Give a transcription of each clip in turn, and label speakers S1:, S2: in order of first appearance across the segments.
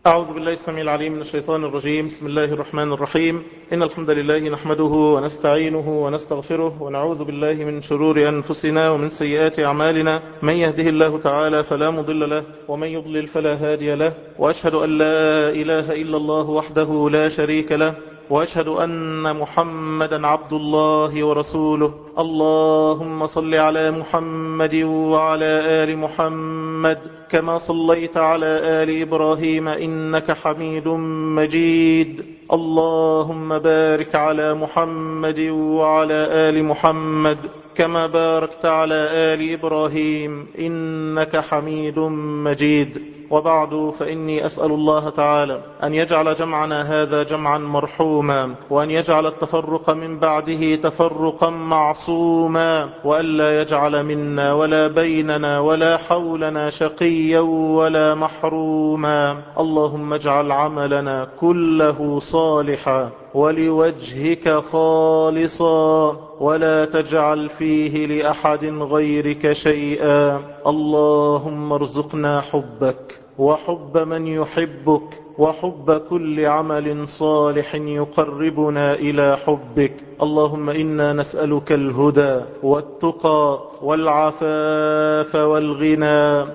S1: أعوذ بالله السميع العليم من الشيطان الرجيم. بسم الله الرحمن الرحيم. إن الحمد لله نحمده ونستعينه ونستغفره ونعوذ بالله من شرور أنفسنا ومن سيئات أعمالنا. من يهده الله تعالى فلا مضل له ومن يضلل فلا هادي له، وأشهد أن لا إله إلا الله وحده لا شريك له، وأشهد أن محمدا عبد الله ورسوله. اللهم صل على محمد وعلى آل محمد كما صليت على آل إبراهيم إنك حميد مجيد. اللهم بارك على محمد وعلى آل محمد كما باركت على آل إبراهيم إنك حميد مجيد. وبعد، فإني أسأل الله تعالى أن يجعل جمعنا هذا جمعا مرحوما، وأن يجعل التفرق من بعده تفرقا معصوما، وألا يجعل منا ولا بيننا ولا حولنا شقيا ولا محروما. اللهم اجعل عملنا كله صالحا ولوجهك خالصا، ولا تجعل فيه لأحد غيرك شيئا. اللهم ارزقنا حبك وحب من يحبك وحب كل عمل صالح يقربنا إلى حبك. اللهم إنا نسألك الهدى والتقى والعفاف والغنى.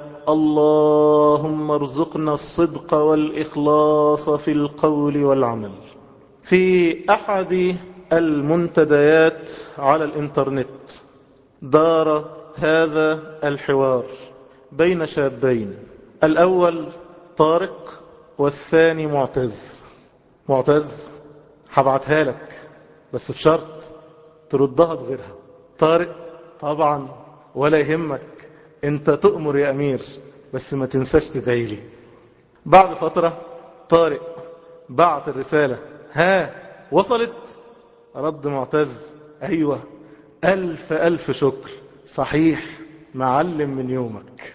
S1: اللهم ارزقنا الصدق والإخلاص في القول والعمل. في أحد المنتديات على الإنترنت دار هذا الحوار بين شابين، الأول طارق والثاني معتز. معتز هبعتها لك بس بشرط تردها بغيرها. طارق طبعا ولا يهمك، انت تؤمر يا أمير، بس ما تنساش تدعيلي. بعد فترة طارق بعت الرسالة، ها وصلت؟ رد معتز، أيوة ألف ألف شكر، صحيح معلم من يومك.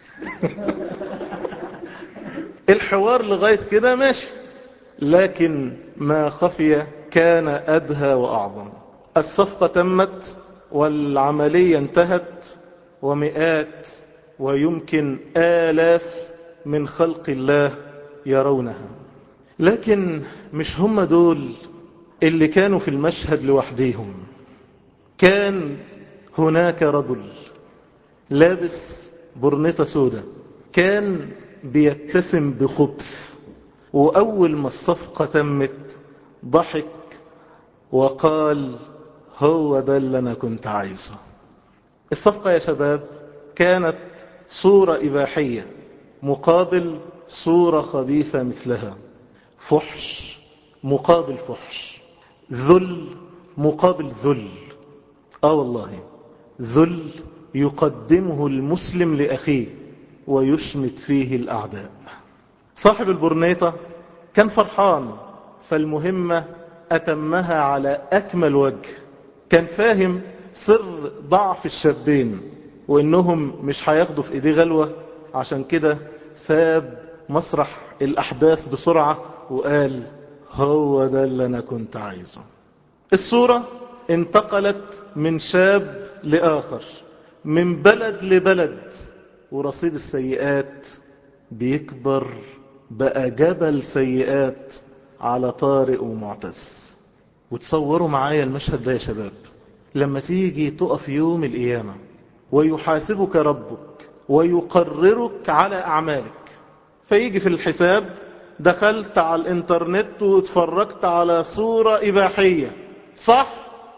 S1: الحوار لغاية كده ماشي، لكن ما خفي كان أدهى وأعظم. الصفقة تمت والعملية انتهت، ومئات ويمكن آلاف من خلق الله يرونها. لكن مش هم دول اللي كانوا في المشهد لوحديهم. كان هناك رجل لابس برنيطة سودة، كان بيتسم بخبث، وأول ما الصفقة تمت ضحك وقال هو ده اللي أنا كنت عايزه. الصفقة يا شباب كانت صورة إباحية مقابل صورة خبيثة مثلها، فحش مقابل فحش، ذل مقابل ذل. والله ذل يقدمه المسلم لأخيه ويشمت فيه الأعداء. صاحب البرنيطة كان فرحان، فالمهمة أتمها على أكمل وجه. كان فاهم سر ضعف الشابين وإنهم مش هياخدوا في إيديه غلوة، عشان كده ساب مسرح الأحداث بسرعة وقال هو ده اللي أنا كنت عايزه. الصورة انتقلت من شاب لآخر، من بلد لبلد، ورصيد السيئات بيكبر، بقى جبل سيئات على طارق ومعتز. وتصوروا معايا المشهد ده يا شباب، لما تيجي تقف يوم القيامة ويحاسبك ربك ويقررك على أعمالك، فيجي في الحساب دخلت على الانترنت واتفرجت على صورة إباحية، صح؟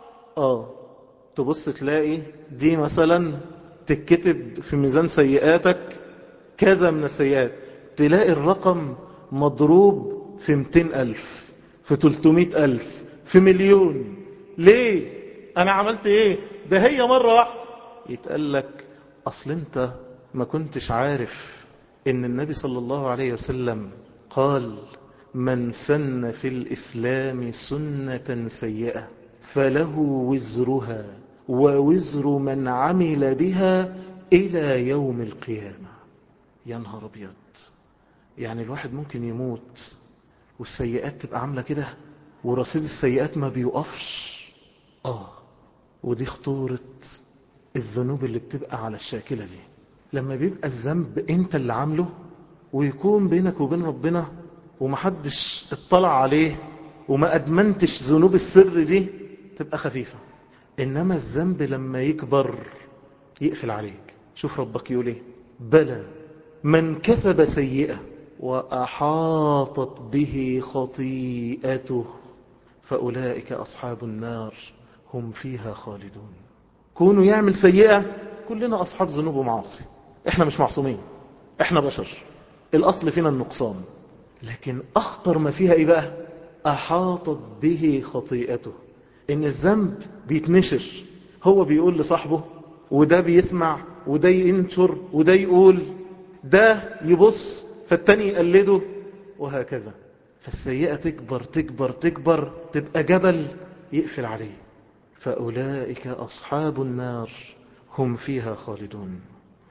S1: تبص تلاقي دي مثلا تتكتب في ميزان سيئاتك كذا من السيئات، تلاقي الرقم مضروب في 200,000، في 300,000، في مليون. ليه؟ أنا عملت إيه؟ ده هي مرة واحدة. يتقال لك أصل أنت ما كنتش عارف إن النبي صلى الله عليه وسلم قال من سن في الإسلام سنة سيئة فله وزرها ووزر من عمل بها إلى يوم القيامة. يا نهار أبيض، يعني الواحد ممكن يموت والسيئات تبقى عاملة كده ورصيد السيئات ما بيوقفش. ودي خطورة الذنوب اللي بتبقى على الشاكلة دي. لما بيبقى الذنب انت اللي عامله ويكون بينك وبين ربنا ومحدش اطلع عليه وما أدمنتش ذنوب السر دي تبقى خفيفة. إنما الذنب لما يكبر يقفل عليك. شوف ربك يقول ايه: بلى من كسب سيئة وأحاطت به خطيئته فأولئك أصحاب النار هم فيها خالدون. كونوا يعمل سيئة، كلنا أصحاب ذنوب ومعاصي، احنا مش معصومين، احنا بشر، الأصل فينا النقصان. لكن أخطر ما فيها ايه بقى؟ أحاطت به خطيئته، إن الذنب بيتنشر، هو بيقول لصاحبه وده بيسمع وده ينشر وده يقول، ده يبص فالتاني يقلده، وهكذا. فالسيئة تكبر تكبر تكبر تبقى جبل يقفل عليه. فأولئك أصحاب النار هم فيها خالدون.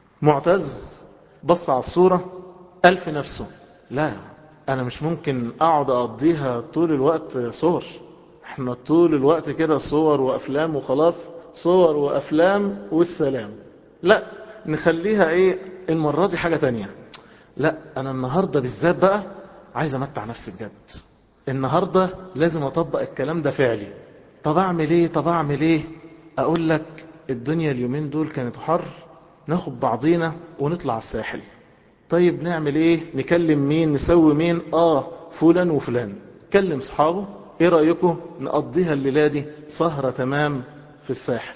S1: معتز بص على الصورة قال في نفسه: لا، أنا مش ممكن أقعد أقضيها طول الوقت صور، احنا طول الوقت كده صور وأفلام وخلاص، صور وأفلام والسلام. لا، نخليها ايه المرة دي حاجة تانية. لا، أنا النهاردة بالذات بقى عايز أمتع نفسي بجد، النهاردة لازم أطبق الكلام ده فعلي. طب أعمل ايه؟ طب أعمل ايه؟ أقول لك، الدنيا اليومين دول كانت حر، ناخد بعضينا ونطلع الساحل. طيب نعمل ايه؟ نكلم مين؟ نسوي مين؟ فلان وفلان. كلم صحابه، ايه رأيكم نقضيها الليلة دي سهرة تمام في الساحل.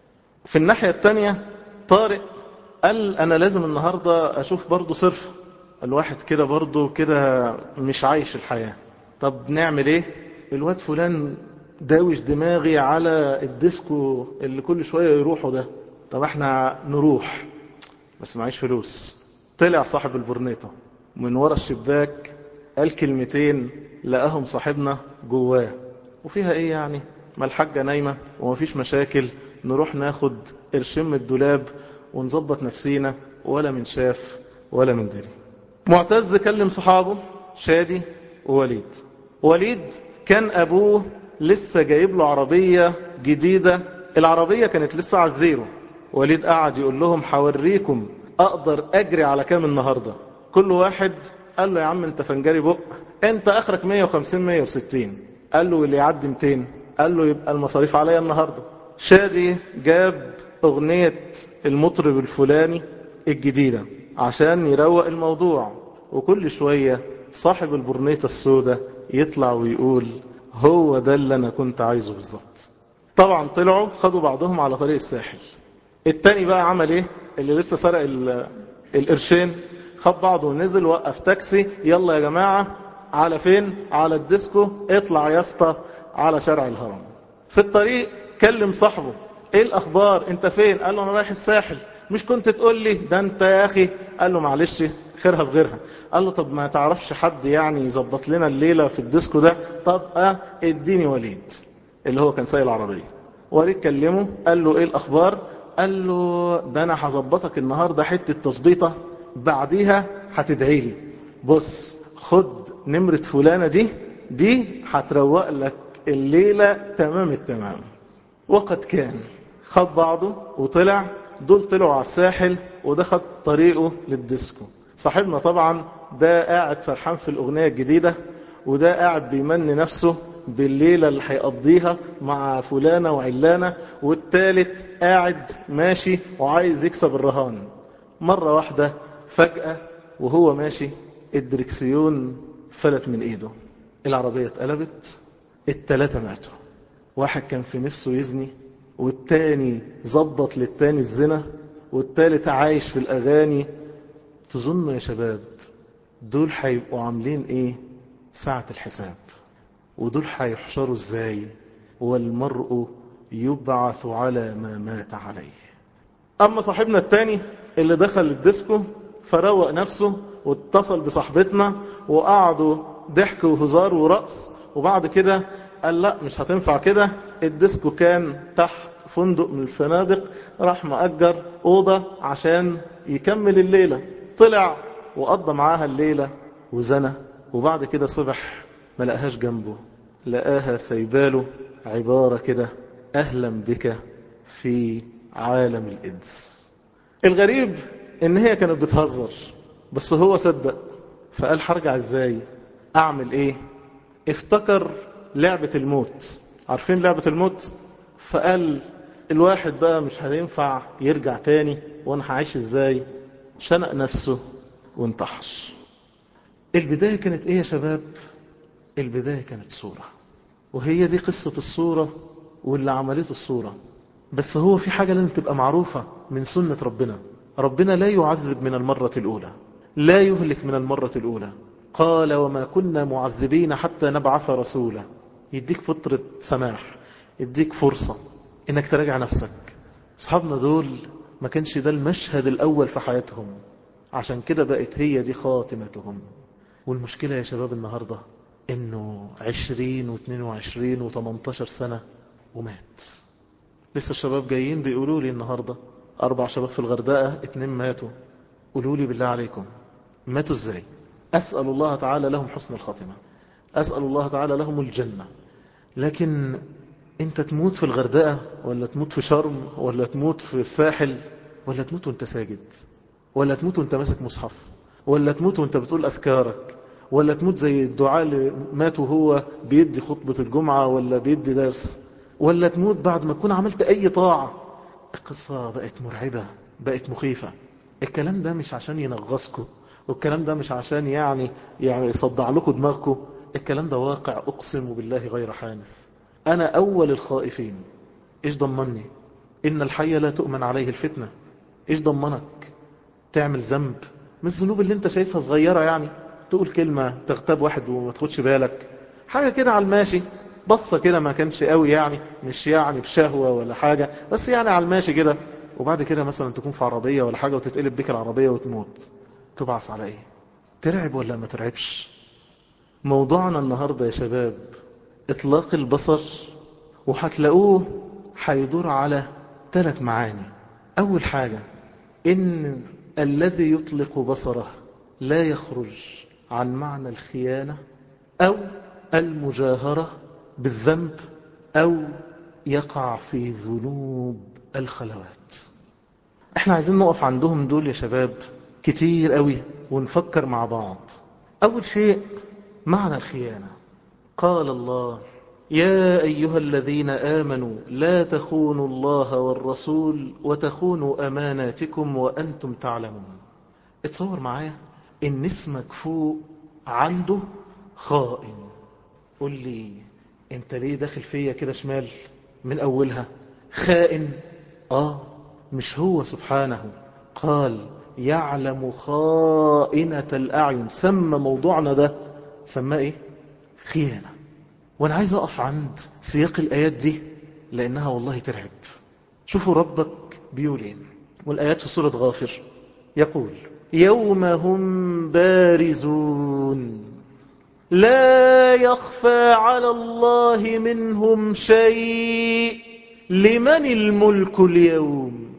S1: في الناحية التانية طارق قال: انا لازم النهاردة اشوف برضو صرف، الواحد كده برضو كده مش عايش الحياة. طب نعمل ايه؟ الواد فلان داوش دماغي على الديسكو اللي كل شوية يروحوا ده، طب احنا نروح بس معيش فلوس. طلع صاحب البرنيطة من ورا الشباك، قال كلمتين، لقاهم صاحبنا جواه. وفيها ايه يعني؟ ما الحاجة نايمة ومفيش مشاكل، نروح ناخد قرشين من الدولاب ونظبط نفسينا، ولا من شاف ولا من دري. معتز كلم صحابه شادي ووليد. وليد كان ابوه لسه جايب له عربية جديدة، العربية كانت لسه على الزيرو. وليد قعد يقول لهم: حوريكم اقدر اجري على كام النهاردة. كل واحد قال له: يا عم انت فنجري بق، انت اخرك 150 160. قال له: اللي يعدي 200. قال له: يبقى المصاريف عليا النهاردة. شادي جاب اغنية المطرب الفلاني الجديدة عشان يروق الموضوع، وكل شوية صاحب البرنيطة السوداء يطلع ويقول: هو ده اللي انا كنت عايزه بالظبط. طبعا طلعوا خدوا بعضهم على طريق الساحل. التاني بقى عمل ايه؟ اللي لسه سرق القرشين، خد بعضه ونزل، وقف تاكسي: يلا يا جماعة، على فين؟ على الديسكو، اطلع يا اسطى على شارع الهرم. في الطريق كلم صاحبه: ايه الاخبار؟ انت فين؟ قال له: انا رايح الساحل. مش كنت تقول لي ده انت يا اخي؟ قال له: معلش، خيرها في غيرها. قال له: طب ما تعرفش حد يعني يظبط لنا الليلة في الديسكو ده؟ طب اديني وليد اللي هو كان سايق العربية. وليد كلمه، قال له: ايه الاخبار؟ قال له: ده انا هظبطك النهاردة حتة تظبيطة، بعديها هتدعي لي. بص، خد نمرة فلانة دي هتروق لك الليلة تمام التمام. وقد كان، خد بعضه وطلع. دول طلعوا على الساحل وده خد طريقه للديسكو. صاحبنا طبعا ده قاعد سرحان في الأغنية الجديدة، وده قاعد بيمني نفسه بالليلة اللي هيقضيها مع فلانة وعلانة، والتالت قاعد ماشي وعايز يكسب الرهان. مرة واحدة فجأة وهو ماشي الدركسيون فلت من ايده، العربية اتقلبت، التلاتة ماتوا. واحد كان في نفسه يزني، والتاني ظبط للتاني الزنا، والتالت عايش في الأغاني. تظنوا يا شباب دول هيبقوا عاملين ايه ساعة الحساب؟ ودول هيحشروا ازاي؟ والمرء يبعث على ما مات عليه. اما صاحبنا التاني اللي دخل الديسكو فروق نفسه واتصل بصاحبتنا وقعدوا ضحك وهزار ورقص، وبعد كده قال: لا مش هتنفع كده. الديسكو كان تحت فندق من الفنادق، راح مأجر أوضة عشان يكمل الليلة. طلع وقضى معاها الليلة وزنى، وبعد كده صبح ما لقاهاش جنبه، لقاها سيباله عبارة كده: أهلا بك في عالم الإنس. الغريب ان هي كانت بتهزر، بس هو صدق، فقال: هرجع ازاي؟ اعمل ايه؟ افتكر لعبة الموت. عارفين لعبة الموت؟ فقال الواحد بقى مش هينفع يرجع تاني، وانا هعيش ازاي؟ شنق نفسه وانتحر. البداية كانت ايه يا شباب؟ البداية كانت صورة، وهي دي قصة الصورة واللي عملته الصورة. بس هو في حاجة لازم تبقى معروفة من سنة ربنا. ربنا لا يعذب من المرة الأولى، لا يهلك من المرة الأولى. قال وما كنا معذبين حتى نبعث رسولا. يديك فترة سماح، يديك فرصة انك تراجع نفسك. اصحابنا دول ما كانش ده المشهد الأول في حياتهم، عشان كده بقت هي دي خاتمتهم. والمشكلة يا شباب النهاردة انه 20 و22 و18 سنة ومات. لسه الشباب جايين بيقولوا لي النهاردة 4 شباب في الغردقة 2 ماتوا. قولوا لي بالله عليكم ماتوا ازاي؟ أسأل الله تعالى لهم حسن الخاتمة، أسأل الله تعالى لهم الجنة. لكن انت تموت في الغردقة، ولا تموت في شرم، ولا تموت في الساحل، ولا تموت وانت ساجد، ولا تموت وانت ماسك مصحف، ولا تموت وانت بتقول أذكارك، ولا تموت زي الدعاء اللي مات وهو بيدي خطبة الجمعة ولا بيدي درس، ولا تموت بعد ما تكون عملت أي طاعة. القصة بقت مرعبة، بقت مخيفة. الكلام ده مش عشان ينغصكم، والكلام ده مش عشان يعني يصدع لكم دماغكم. الكلام ده واقع أقسم بالله غير حانث. أنا أول الخائفين. إيش ضمني؟ إن الحي لا تؤمن عليه الفتنة. إيش ضمنك تعمل ذنب من الذنوب اللي انت شايفها صغيرة؟ يعني تقول كلمة تغتاب واحد وما تاخدش بالك، حاجة كده على الماشي، بصة كده ما كانش قوي يعني، مش يعني بشهوة ولا حاجة، بس يعني على الماشي كده. وبعد كده مثلا تكون في عربية ولا حاجة وتتقلب بك العربية وتموت. تبعث على ايه؟ ترعب ولا ما ترعبش؟ موضوعنا النهاردة يا شباب اطلاق البصر، وهتلاقوه هيدور على 3 معاني. اول حاجة إن الذي يطلق بصره لا يخرج عن معنى الخيانة أو المجاهرة بالذنب أو يقع في ذنوب الخلوات. احنا عايزين نقف عندهم دول يا شباب كتير قوي ونفكر مع بعض. أول شيء معنى الخيانة. قال الله يا أيها الذين آمنوا لا تخونوا الله والرسول وتخونوا أماناتكم وأنتم تعلمون. اتصور معايا إن اسمك فوق عنده خائن. قل لي انت ليه داخل فيا كده شمال من أولها؟ خائن. مش هو سبحانه قال يعلم خائنة الأعين؟ سمى موضوعنا ده سماه ايه؟ خيانة. وانا عايز اقف عند سياق الايات دي لانها والله ترعب. شوفوا ربك بيقول ايه، والايات في سورة غافر يقول يوم هم بارزون لا يخفى على الله منهم شيء. لمن الملك اليوم؟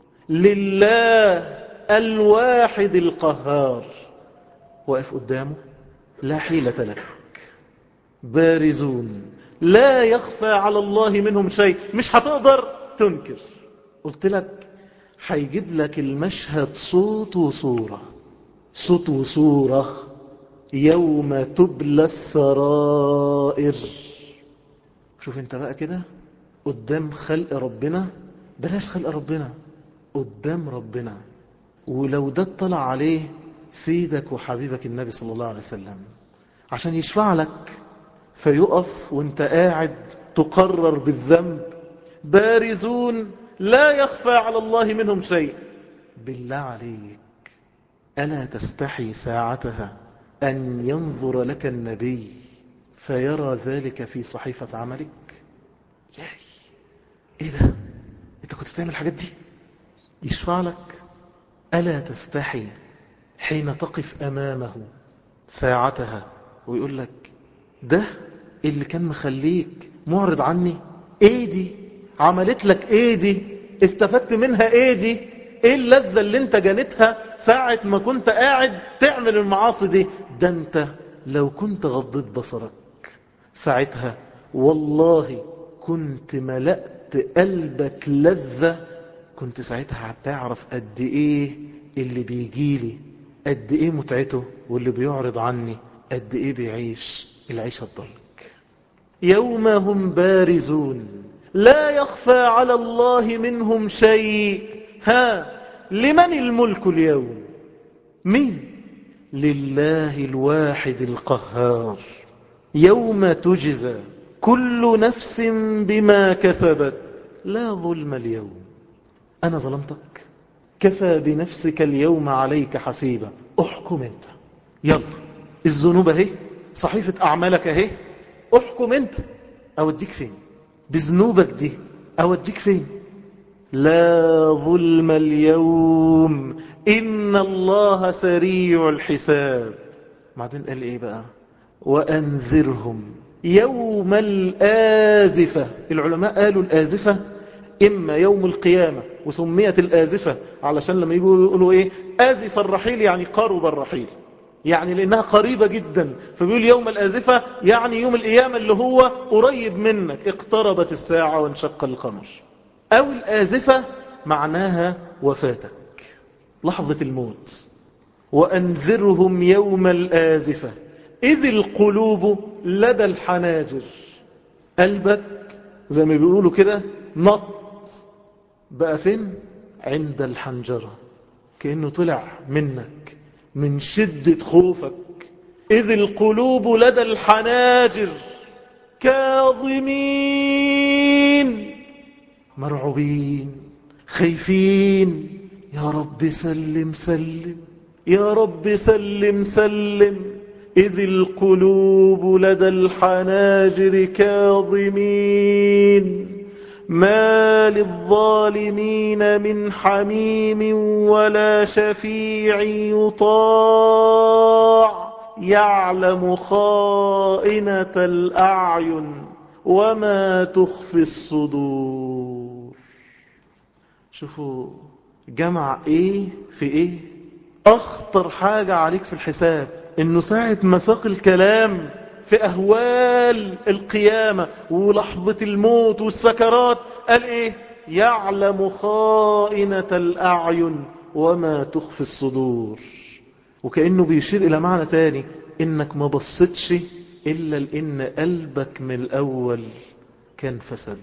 S1: لله الواحد القهار. واقف قدامه لا حيلة لك. بارزون لا يخفى على الله منهم شيء، مش هتقدر تنكر. قلت لك هيجيب لك المشهد صوت وصورة، صوت وصورة. يوم تبلى السرائر. شوف انت بقى كده قدام خلق ربنا، بلاش خلق ربنا، قدام ربنا. ولو ده اطلع عليه سيدك وحبيبك النبي صلى الله عليه وسلم عشان يشفع لك، فيقف وانت قاعد تقرر بالذنب. بارزون لا يخفى على الله منهم شيء. بالله عليك ألا تستحي ساعتها أن ينظر لك النبي فيرى ذلك في صحيفة عملك؟ ياي ايه ده؟ انت كنت بتعمل الحاجات دي؟ يشفع لك. ألا تستحي حين تقف أمامه ساعتها ويقول لك ده اللي كان مخليك معرض عني؟ ايه دي؟ عملت لك ايه دي؟ استفدت منها ايه دي؟ ايه اللذة اللي انت جنتها ساعة ما كنت قاعد تعمل المعاصي دي؟ ده انت لو كنت غضيت بصرك ساعتها والله كنت ملأت قلبك لذة. كنت ساعتها هتعرف قد ايه اللي بيجيلي قد ايه متعته، واللي بيعرض عني قد ايه بيعيش العيشة الضنك. يوم هم بارزون لا يخفى على الله منهم شيء. لمن الملك اليوم؟ مين؟ لله الواحد القهار. يوم تجزى كل نفس بما كسبت لا ظلم اليوم. أنا ظلمتك؟ كفى بنفسك اليوم عليك حسيبا. احكم انت، يلا. الذنوب اهي، صحيفة أعمالك اهي، احكم انت. أوديك فين بذنوبك دي؟ أوديك فين؟ لا ظلم اليوم إن الله سريع الحساب. بعدين قال ايه بقى؟ وأنذرهم يوم الآزفة. العلماء قالوا الآزفة إما يوم القيامة، وسميت الآزفة علشان لما يقولوا إيه آزف الرحيل، يعني قرب الرحيل، يعني لأنها قريبة جدا، فبيقول يوم الآزفة يعني يوم القيامة اللي هو قريب منك، اقتربت الساعة وانشق القمر. أو الآزفة معناها وفاتك، لحظة الموت. وأنذرهم يوم الآزفة إذ القلوب لدى الحناجر. قلبك زي ما بيقولوا كده نط بقى فين؟ عند الحنجرة، كأنه طلع منك من شدة خوفك. إذ القلوب لدى الحناجر كاظمين، مرعوبين خايفين. يا رب سلم سلم، يا رب سلم سلم. إذ القلوب لدى الحناجر كاظمين ما للظالمين من حميم ولا شفيع يطاع يعلم خائنة الأعين وما تخفي الصدور. شوفوا جمع ايه في ايه. اخطر حاجة عليك في الحساب انه ساعة مساق الكلام في اهوال القيامة ولحظة الموت والسكرات قال ايه؟ يعلم خائنة الاعين وما تخفي الصدور. وكأنه بيشير الى معنى تاني، انك ما بصتش الا لان قلبك من الاول كان فسد.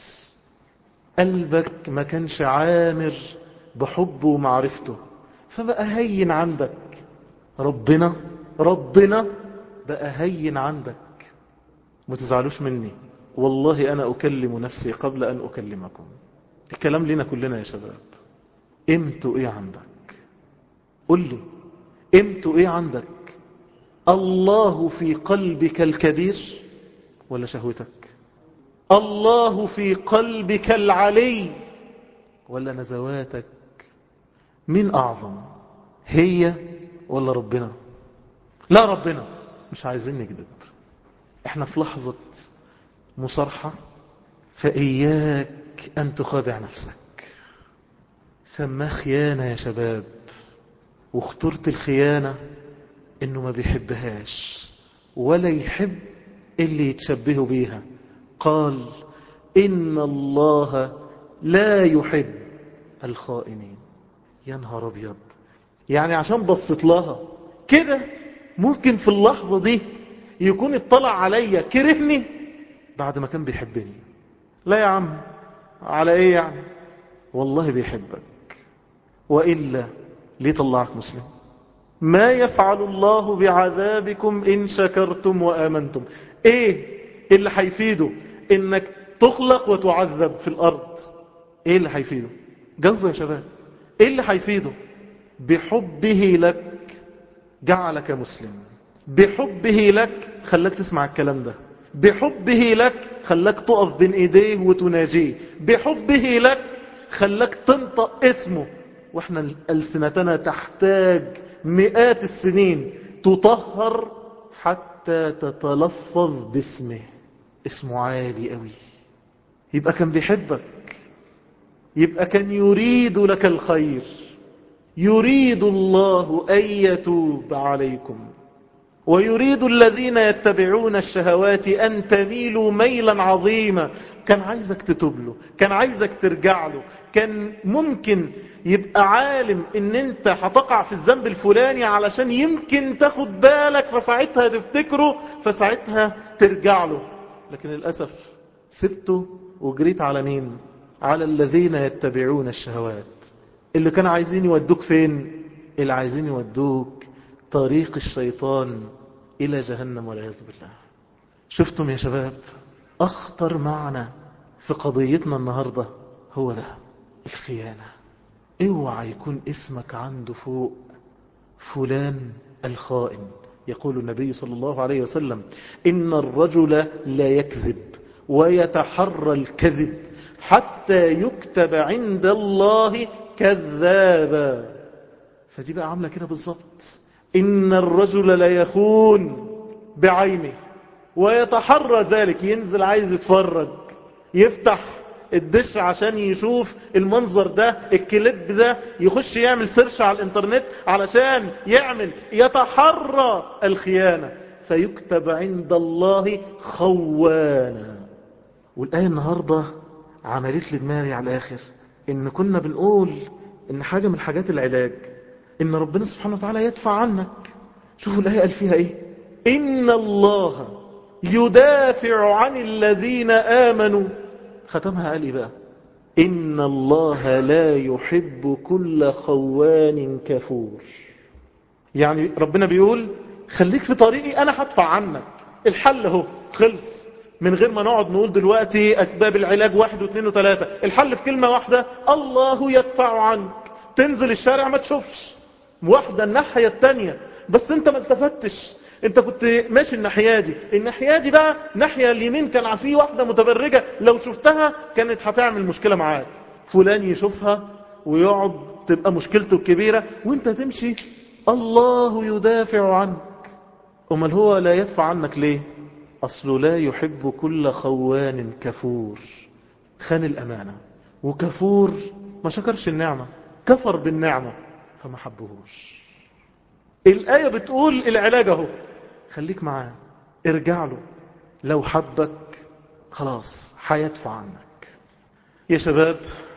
S1: قلبك ما كانش عامر بحبه ومعرفته، فبقى هين عندك. ربنا بقى هين عندك. ما تزعلوش مني، والله أنا أكلم نفسي قبل أن أكلمكم. الكلام لنا كلنا يا شباب. قيمته إيه عندك؟ قل لي قيمته إيه عندك؟ الله في قلبك الكبير ولا شهوتك؟ الله في قلبك العلي ولا نزواتك؟ مين أعظم، هي ولا ربنا؟ لا ربنا. مش عايزين نكذب، احنا في لحظة مصارحة، فإياك أن تخادع نفسك. سماه خيانة يا شباب، واخترت الخيانة انه ما بيحبهاش ولا يحب اللي يتشبه بيها. قال إن الله لا يحب الخائنين. يا نهار أبيض، يعني عشان بصت لها كده ممكن في اللحظة دي يكون اطلع عليا كرهني بعد ما كان بيحبني؟ لا يا عم، على ايه يعني؟ والله بيحبك، وإلا ليه طلعك مسلم؟ ما يفعل الله بعذابكم إن شكرتم وآمنتم. ايه اللي هيفيده انك تخلق وتعذب في الارض؟ ايه اللي هيفيده؟ جاوبوا يا شباب. ايه اللي هيفيده؟ بحبه لك جعلك مسلم، بحبه لك خلاك تسمع الكلام ده، بحبه لك خلاك تقف بين ايديه وتناجيه، بحبه لك خلاك تنطق اسمه. واحنا ألسنتنا تحتاج مئات السنين تطهر حتى تتلفظ باسمه. اسمه عالي قوي. يبقى كان بيحبك، يبقى كان يريد لك الخير. يريد الله أن يتوب عليكم ويريد الذين يتبعون الشهوات أن تميلوا ميلا عظيما. كان عايزك تتوب له، كان عايزك ترجع له، كان ممكن يبقى عالم ان انت هتقع في الذنب الفلاني علشان يمكن تاخد بالك، فساعتها تفتكره، فساعتها ترجع له. لكن للأسف سبته وجريت على مين؟ على الذين يتبعون الشهوات، اللي كانوا عايزين يودوك فين؟ اللي عايزين يودوك طريق الشيطان إلى جهنم والعياذ بالله. شفتم يا شباب؟ أخطر معنى في قضيتنا النهاردة هو ده، الخيانة. اوعى يكون اسمك عنده فوق فلان الخائن. يقول النبي صلى الله عليه وسلم: إن الرجل لا يكذب ويتحرى الكذب حتى يكتب عند الله كذابا. فدي بقى عاملة كده بالظبط. إن الرجل لا يخون بعينه ويتحرى ذلك، ينزل عايز يتفرج، يفتح الدش عشان يشوف المنظر ده، الكليب ده، يخش يعمل سيرش على الانترنت علشان يتحرى الخيانة، فيكتب عند الله خوانا. والآية النهاردة عملت لي دماغي على الآخر، إن كنا بنقول إن حاجة من حاجات العلاج إن ربنا سبحانه وتعالى يدفع عنك. شوفوا الآية قال فيها إيه: إن الله يدافع عن الذين آمنوا. ختمها قال إيه بقى؟ إن الله لا يحب كل خوان كفور. يعني ربنا بيقول خليك في طريقي، أنا هدفع عنك. الحل هو خلص، من غير ما نقعد نقول دلوقتي أسباب العلاج 1 و2 و3. الحل في كلمة واحدة: الله يدفع عنك. تنزل الشارع ما تشوفش واحدة الناحية التانية، بس انت ما التفتش، انت كنت ماشي الناحية دي بقى ناحية اليمين كان فيه واحدة متبرجة، لو شفتها كانت هتعمل مشكلة معاك. فلان يشوفها ويقعد تبقى مشكلته الكبيرة وانت تمشي. الله يدافع عنك. امال هو لا يدفع عنك ليه؟ اصله لا يحب كل خوان كفور. خان الامانة وكفور، ما شكرش النعمة، كفر بالنعمة فما حبهوش. الآية بتقول العلاج اهو، خليك معاه، ارجع له، لو حبك خلاص هيدفع عنك. يا شباب،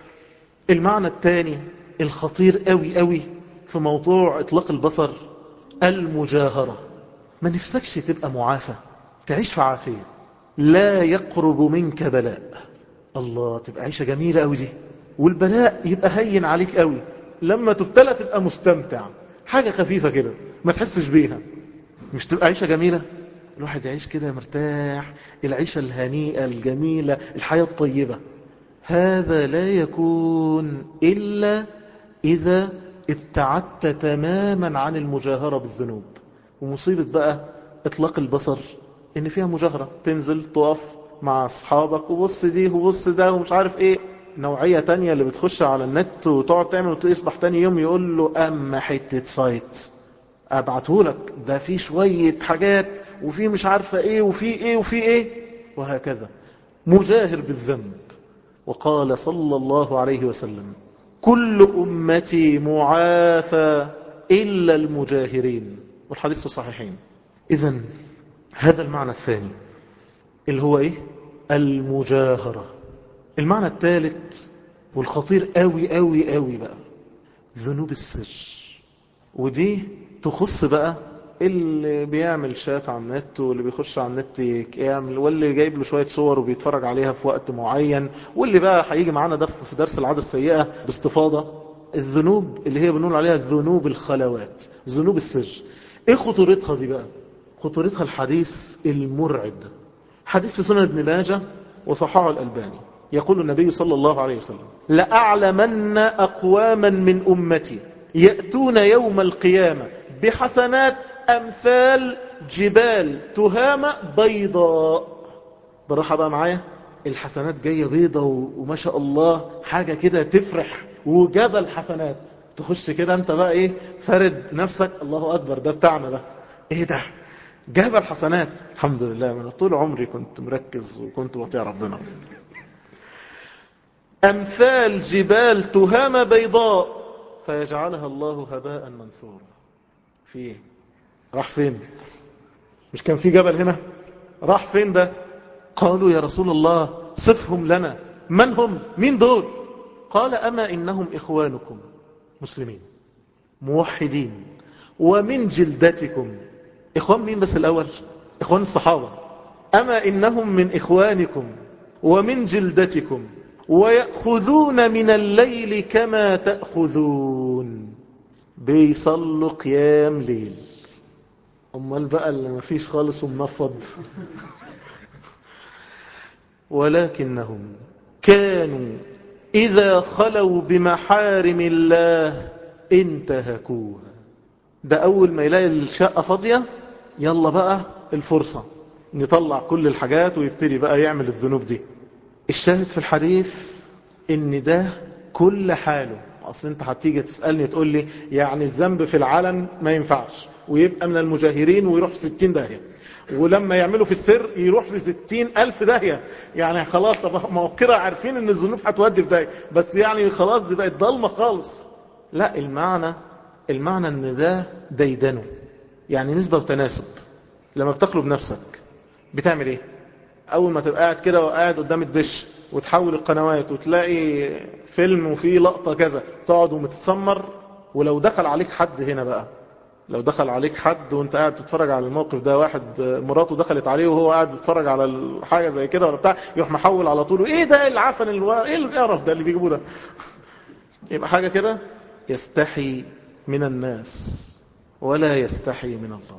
S1: المعنى الثاني الخطير قوي قوي في موضوع اطلاق البصر: المجاهرة. ما نفسكش تبقى معافى، تعيش في عافية، لا يقرب منك بلاء. الله، تبقى عيشة جميلة قوي دي، والبلاء يبقى هين عليك قوي. لما تبتلى تبقى مستمتع، حاجة خفيفة كده ما تحسش بيها. مش تبقى عيشة جميلة؟ الواحد يعيش كده مرتاح، العيشة الهنيئة الجميلة، الحياة الطيبة. هذا لا يكون إلا إذا ابتعدت تماما عن المجاهرة بالذنوب. ومصيبة بقى إطلاق البصر إن فيها مجاهرة، تنزل تقف مع أصحابك وبص دي وبص ده ومش عارف إيه. نوعية تانية اللي بتخش على النت وتقعد تعمل وتصبح تاني يوم يقول له أما حتة سايت أبعتهولك، ده فيه شوية حاجات وفيه مش عارفة إيه وفيه إيه وفيه إيه، وهكذا. مجاهر بالذنب. وقال صلى الله عليه وسلم: كل أمتي معافى إلا المجاهرين. والحديث في الصحيحين. إذن هذا المعنى الثاني اللي هو إيه؟ المجاهرة. المعنى الثالث والخطير قوي قوي قوي بقى: ذنوب السر. ودي تخص بقى اللي بيعمل شات على النت، واللي بيخش على النت يعمل، واللي جايب له شوية صور وبيتفرج عليها في وقت معين، واللي بقى هيجي معانا ده في درس العادة السيئة باستفاضة. الذنوب اللي هي بنقول عليها ذنوب الخلوات، ذنوب السر. ايه خطورتها دي بقى؟ خطورتها الحديث المرعب ده، حديث في سنن ابن ماجه وصححه الألباني. يقول النبي صلى الله عليه وسلم: لأعلمن أقواما من أمتي يأتون يوم القيامة بحسنات أمثال جبال تهامة بيضاء. براحة بقى معايا، الحسنات جاية بيضة وما شاء الله حاجة كده تفرح، وجبل حسنات. تخش كده انت بقى ايه، فرد نفسك، الله أكبر، ده بتاعنا ده، ايه ده، جبل حسنات. الحمد لله، من طول عمري كنت مركز وكنت بطيع ربنا. أمثال جبال تهامة بيضاء فيجعلها الله هباء منثورا. في ايه؟ راح فين؟ مش كان في جبل هنا؟ راح فين ده؟ قالوا يا رسول الله صفهم لنا، من هم؟ مين دول؟ قال أما إنهم إخوانكم مسلمين موحدين ومن جلدتكم. إخوان مين بس الأول؟ إخوان الصحابة. أما إنهم من إخوانكم ومن جلدتكم ويأخذون من الليل كما تأخذون، بيصلوا قيام ليل. أمال بقى اللي ما فيش خالص ومنفض. ولكنهم كانوا إذا خلوا بمحارم الله انتهكوها. ده أول ما يلاقي الشقة فاضية يلا بقى الفرصة نطلع كل الحاجات ويبتدي بقى يعمل الذنوب دي. الشاهد في الحديث ان ده كل حاله. اصل انت هتيجي تسألني تقول لي يعني الذنب في العلن ما ينفعش ويبقى من المجاهرين ويروح في 60 داهية، ولما يعملوا في السر يروح في 60,000 داهية. يعني خلاص طب ما هو كده عارفين ان الذنوب هتودي في داهية، بس يعني خلاص دي بقت ضلمة خالص. لا، المعنى ان ده ديدنه، يعني نسبة وتناسب. لما بتخلو بنفسك بتعمل ايه؟ اول ما تبقى قاعد كده وقاعد قدام الدش وتحول القنوات وتلاقي فيلم وفيه لقطة كذا تقعد ومتسمر. ولو دخل عليك حد هنا بقى، لو دخل عليك حد وانت قاعد تتفرج على الموقف ده، واحد مراته دخلت عليه وهو قاعد بيتفرج على الحاجة زي كده ولا بتاع، يروح محول على طول، ايه ده العفن ايه القرف ده اللي بيجيبوه ده؟ يبقى حاجة كده يستحي من الناس ولا يستحي من الله.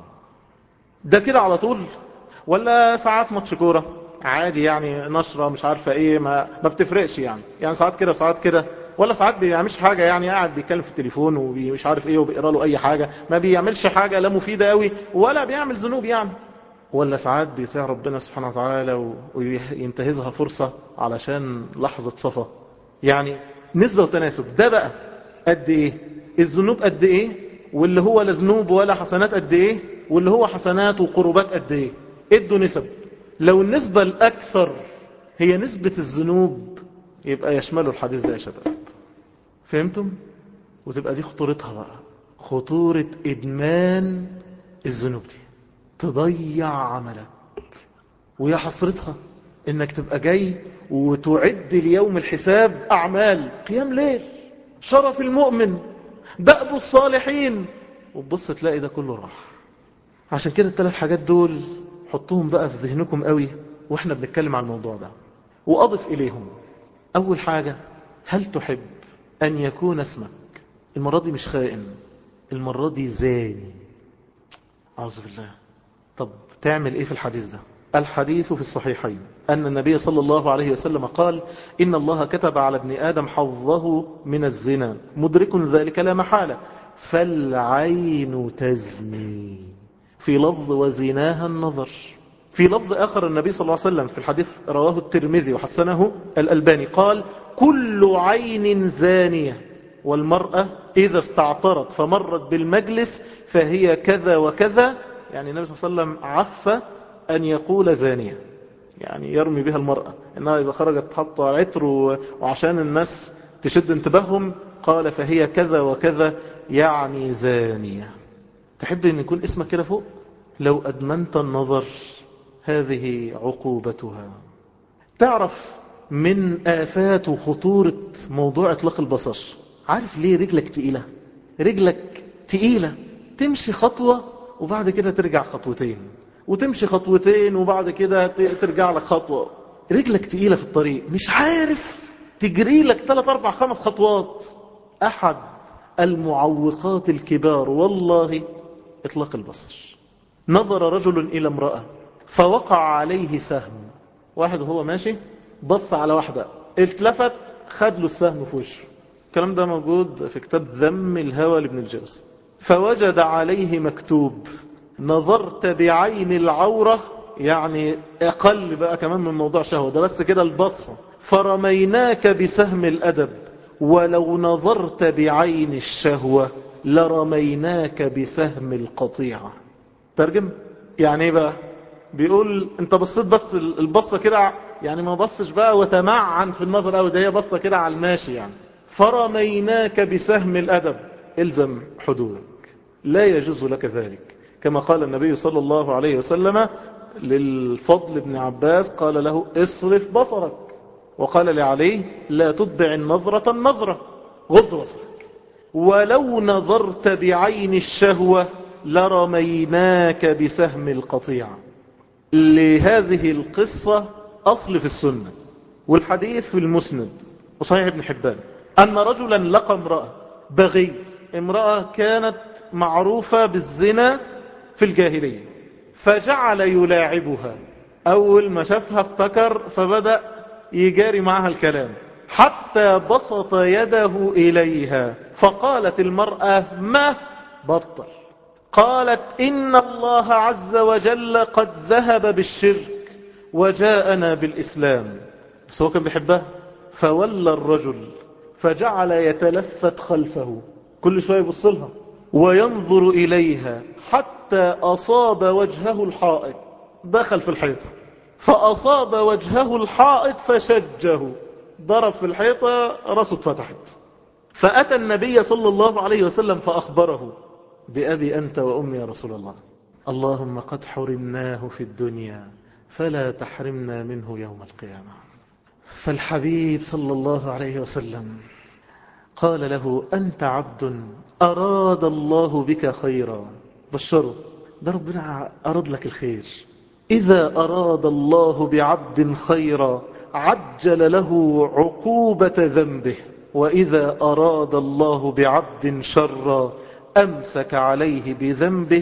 S1: ده كده على طول. ولا ساعات ماتش كوره عادي يعني نشرة مش عارفة ايه، ما بتفرقش يعني ساعات كده ساعات كده. ولا ساعات بيعملش حاجة، يعني قاعد بيتكلم في التليفون ومش عارف ايه وبيقرا له اي حاجة، ما بيعملش حاجة لا مفيدة قوي ولا بيعمل ذنوب يعني. ولا ساعات بيطيع ربنا سبحانه وتعالى وينتهزها فرصة علشان لحظة صفا. يعني نسبة وتناسب. ده بقى قد ايه الذنوب، قد ايه واللي هو لا ذنوب ولا حسنات قد ايه، واللي هو حسنات وقربات قد ايه. ادوا نسب. لو النسبة الأكثر هي نسبة الذنوب يبقى يشمله الحديث ده يا شباب. فهمتم؟ وتبقى دي خطورتها بقى، خطورة إدمان الذنوب دي تضيع عملك. ويا حسرتها إنك تبقى جاي وتعد ليوم الحساب أعمال قيام ليل، شرف المؤمن، دأب الصالحين، وتبص تلاقي ده كله راح. عشان كده الثلاث حاجات دول حطوهم بقى في ذهنكم قوي واحنا بنتكلم عن الموضوع ده، وأضف إليهم. أول حاجة، هل تحب أن يكون اسمك المرة دي مش خائن، المرة دي زاني؟ أعوذ بالله. طب تعمل إيه في الحديث ده؟ الحديث في الصحيحين أن النبي صلى الله عليه وسلم قال: إن الله كتب على ابن آدم حظه من الزنا مدرك ذلك لا محالة، فالعين تزني. في لفظ وزناها النظر. في لفظ آخر النبي صلى الله عليه وسلم في الحديث رواه الترمذي وحسنه الألباني قال: كل عين زانية، والمرأة إذا استعطرت فمرت بالمجلس فهي كذا وكذا. يعني النبي صلى الله عليه وسلم عف أن يقول زانية، يعني يرمي بها المرأة إنها إذا خرجت تحط عطر وعشان الناس تشد انتباههم قال فهي كذا وكذا، يعني زانية. تحب أن يكون اسمك كده فوق؟ لو أدمنت النظر هذه عقوبتها. تعرف من آفات وخطورة موضوع إطلاق البصر، عارف ليه رجلك تقيلة؟ رجلك تقيلة، تمشي خطوة وبعد كده ترجع خطوتين، وتمشي خطوتين وبعد كده ترجع لك خطوة. رجلك تقيلة في الطريق، مش عارف تجري لك 3 4 5 خطوات. أحد المعوقات الكبار والله إطلاق البصر. نظر رجل إلى امرأة فوقع عليه سهم. واحد وهو ماشي بص على واحدة، اتلفت خد له السهم في وشه. الكلام ده موجود في كتاب ذم الهوى لابن الجوزي. فوجد عليه مكتوب: نظرت بعين العورة، يعني أقل بقى كمان من موضوع شهوة ده، بس كده البصة، فرميناك بسهم الأدب، ولو نظرت بعين الشهوة لرميناك بسهم القطيعة. ترجم يعني ايه بقى؟ بيقول انت بصيت بس البصة كده، يعني ما بصش بقى وتمعن في النظر قوي، ده هي بصة كده على الماشي يعني. فرميناك بسهم الأدب، الزم حدودك، لا يجوز لك ذلك. كما قال النبي صلى الله عليه وسلم للفضل بن عباس قال له اصرف بصرك، وقال لعلي لا تتبع النظرة النظرة، غض بصرك، ولو نظرت بعين الشهوة لرميناك بسهم القطيع. لهذه القصة أصل في السنة، والحديث في المسند وصحيح ابن حبان، أن رجلا لقى امرأة بغي، امرأة كانت معروفة بالزنا في الجاهلية، فجعل يلاعبها. أول ما شافها افتكر فبدأ يجاري معها الكلام حتى بسط يده إليها، فقالت المرأة ما بطل، قالت إن الله عز وجل قد ذهب بالشرك وجاءنا بالإسلام. بس هو كان بيحبها، فولى الرجل فجعل يتلفت خلفه، كل شوية يبص لها وينظر إليها حتى أصاب وجهه الحائط، دخل في الحيطة فأصاب وجهه الحائط فشجه، ضرب في الحيطة رأسه اتفتحت. فأتى النبي صلى الله عليه وسلم فأخبره بأبي أنت وأمي يا رسول الله، اللهم قد حرمناه في الدنيا فلا تحرمنا منه يوم القيامة. فالحبيب صلى الله عليه وسلم قال له أنت عبد أراد الله بك خيرا، بشره، ده ربنا أراد لك الخير. إذا أراد الله بعبد خيرا عجل له عقوبة ذنبه، وإذا أراد الله بعبد شرا أمسك عليه بذنبه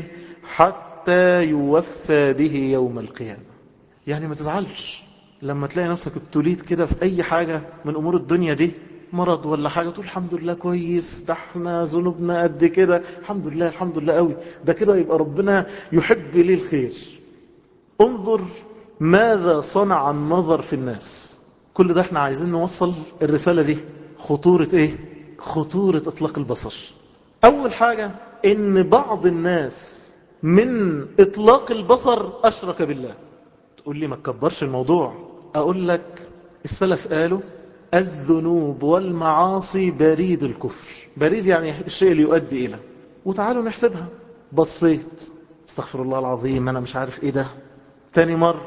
S1: حتى يوفى به يوم القيامة. يعني ما تزعلش لما تلاقي نفسك ابتليت كده في أي حاجة من أمور الدنيا دي، مرض ولا حاجة، تقول الحمد لله كويس، ده احنا ذنوبنا قد كده، الحمد لله الحمد لله قوي، ده كده يبقى ربنا يحب لي الخير. انظر ماذا صنع النظر في الناس. كل ده احنا عايزين نوصل الرسالة دي. خطورة ايه؟ خطورة اطلاق البصر. اول حاجة ان بعض الناس من اطلاق البصر اشرك بالله. تقول لي ما تكبرش الموضوع، اقول لك السلف قالوا الذنوب والمعاصي بريد الكفر. بريد يعني الشيء اللي يؤدي إلى. وتعالوا نحسبها. بصيت استغفر الله العظيم أنا مش عارف إيه ده، تاني مرة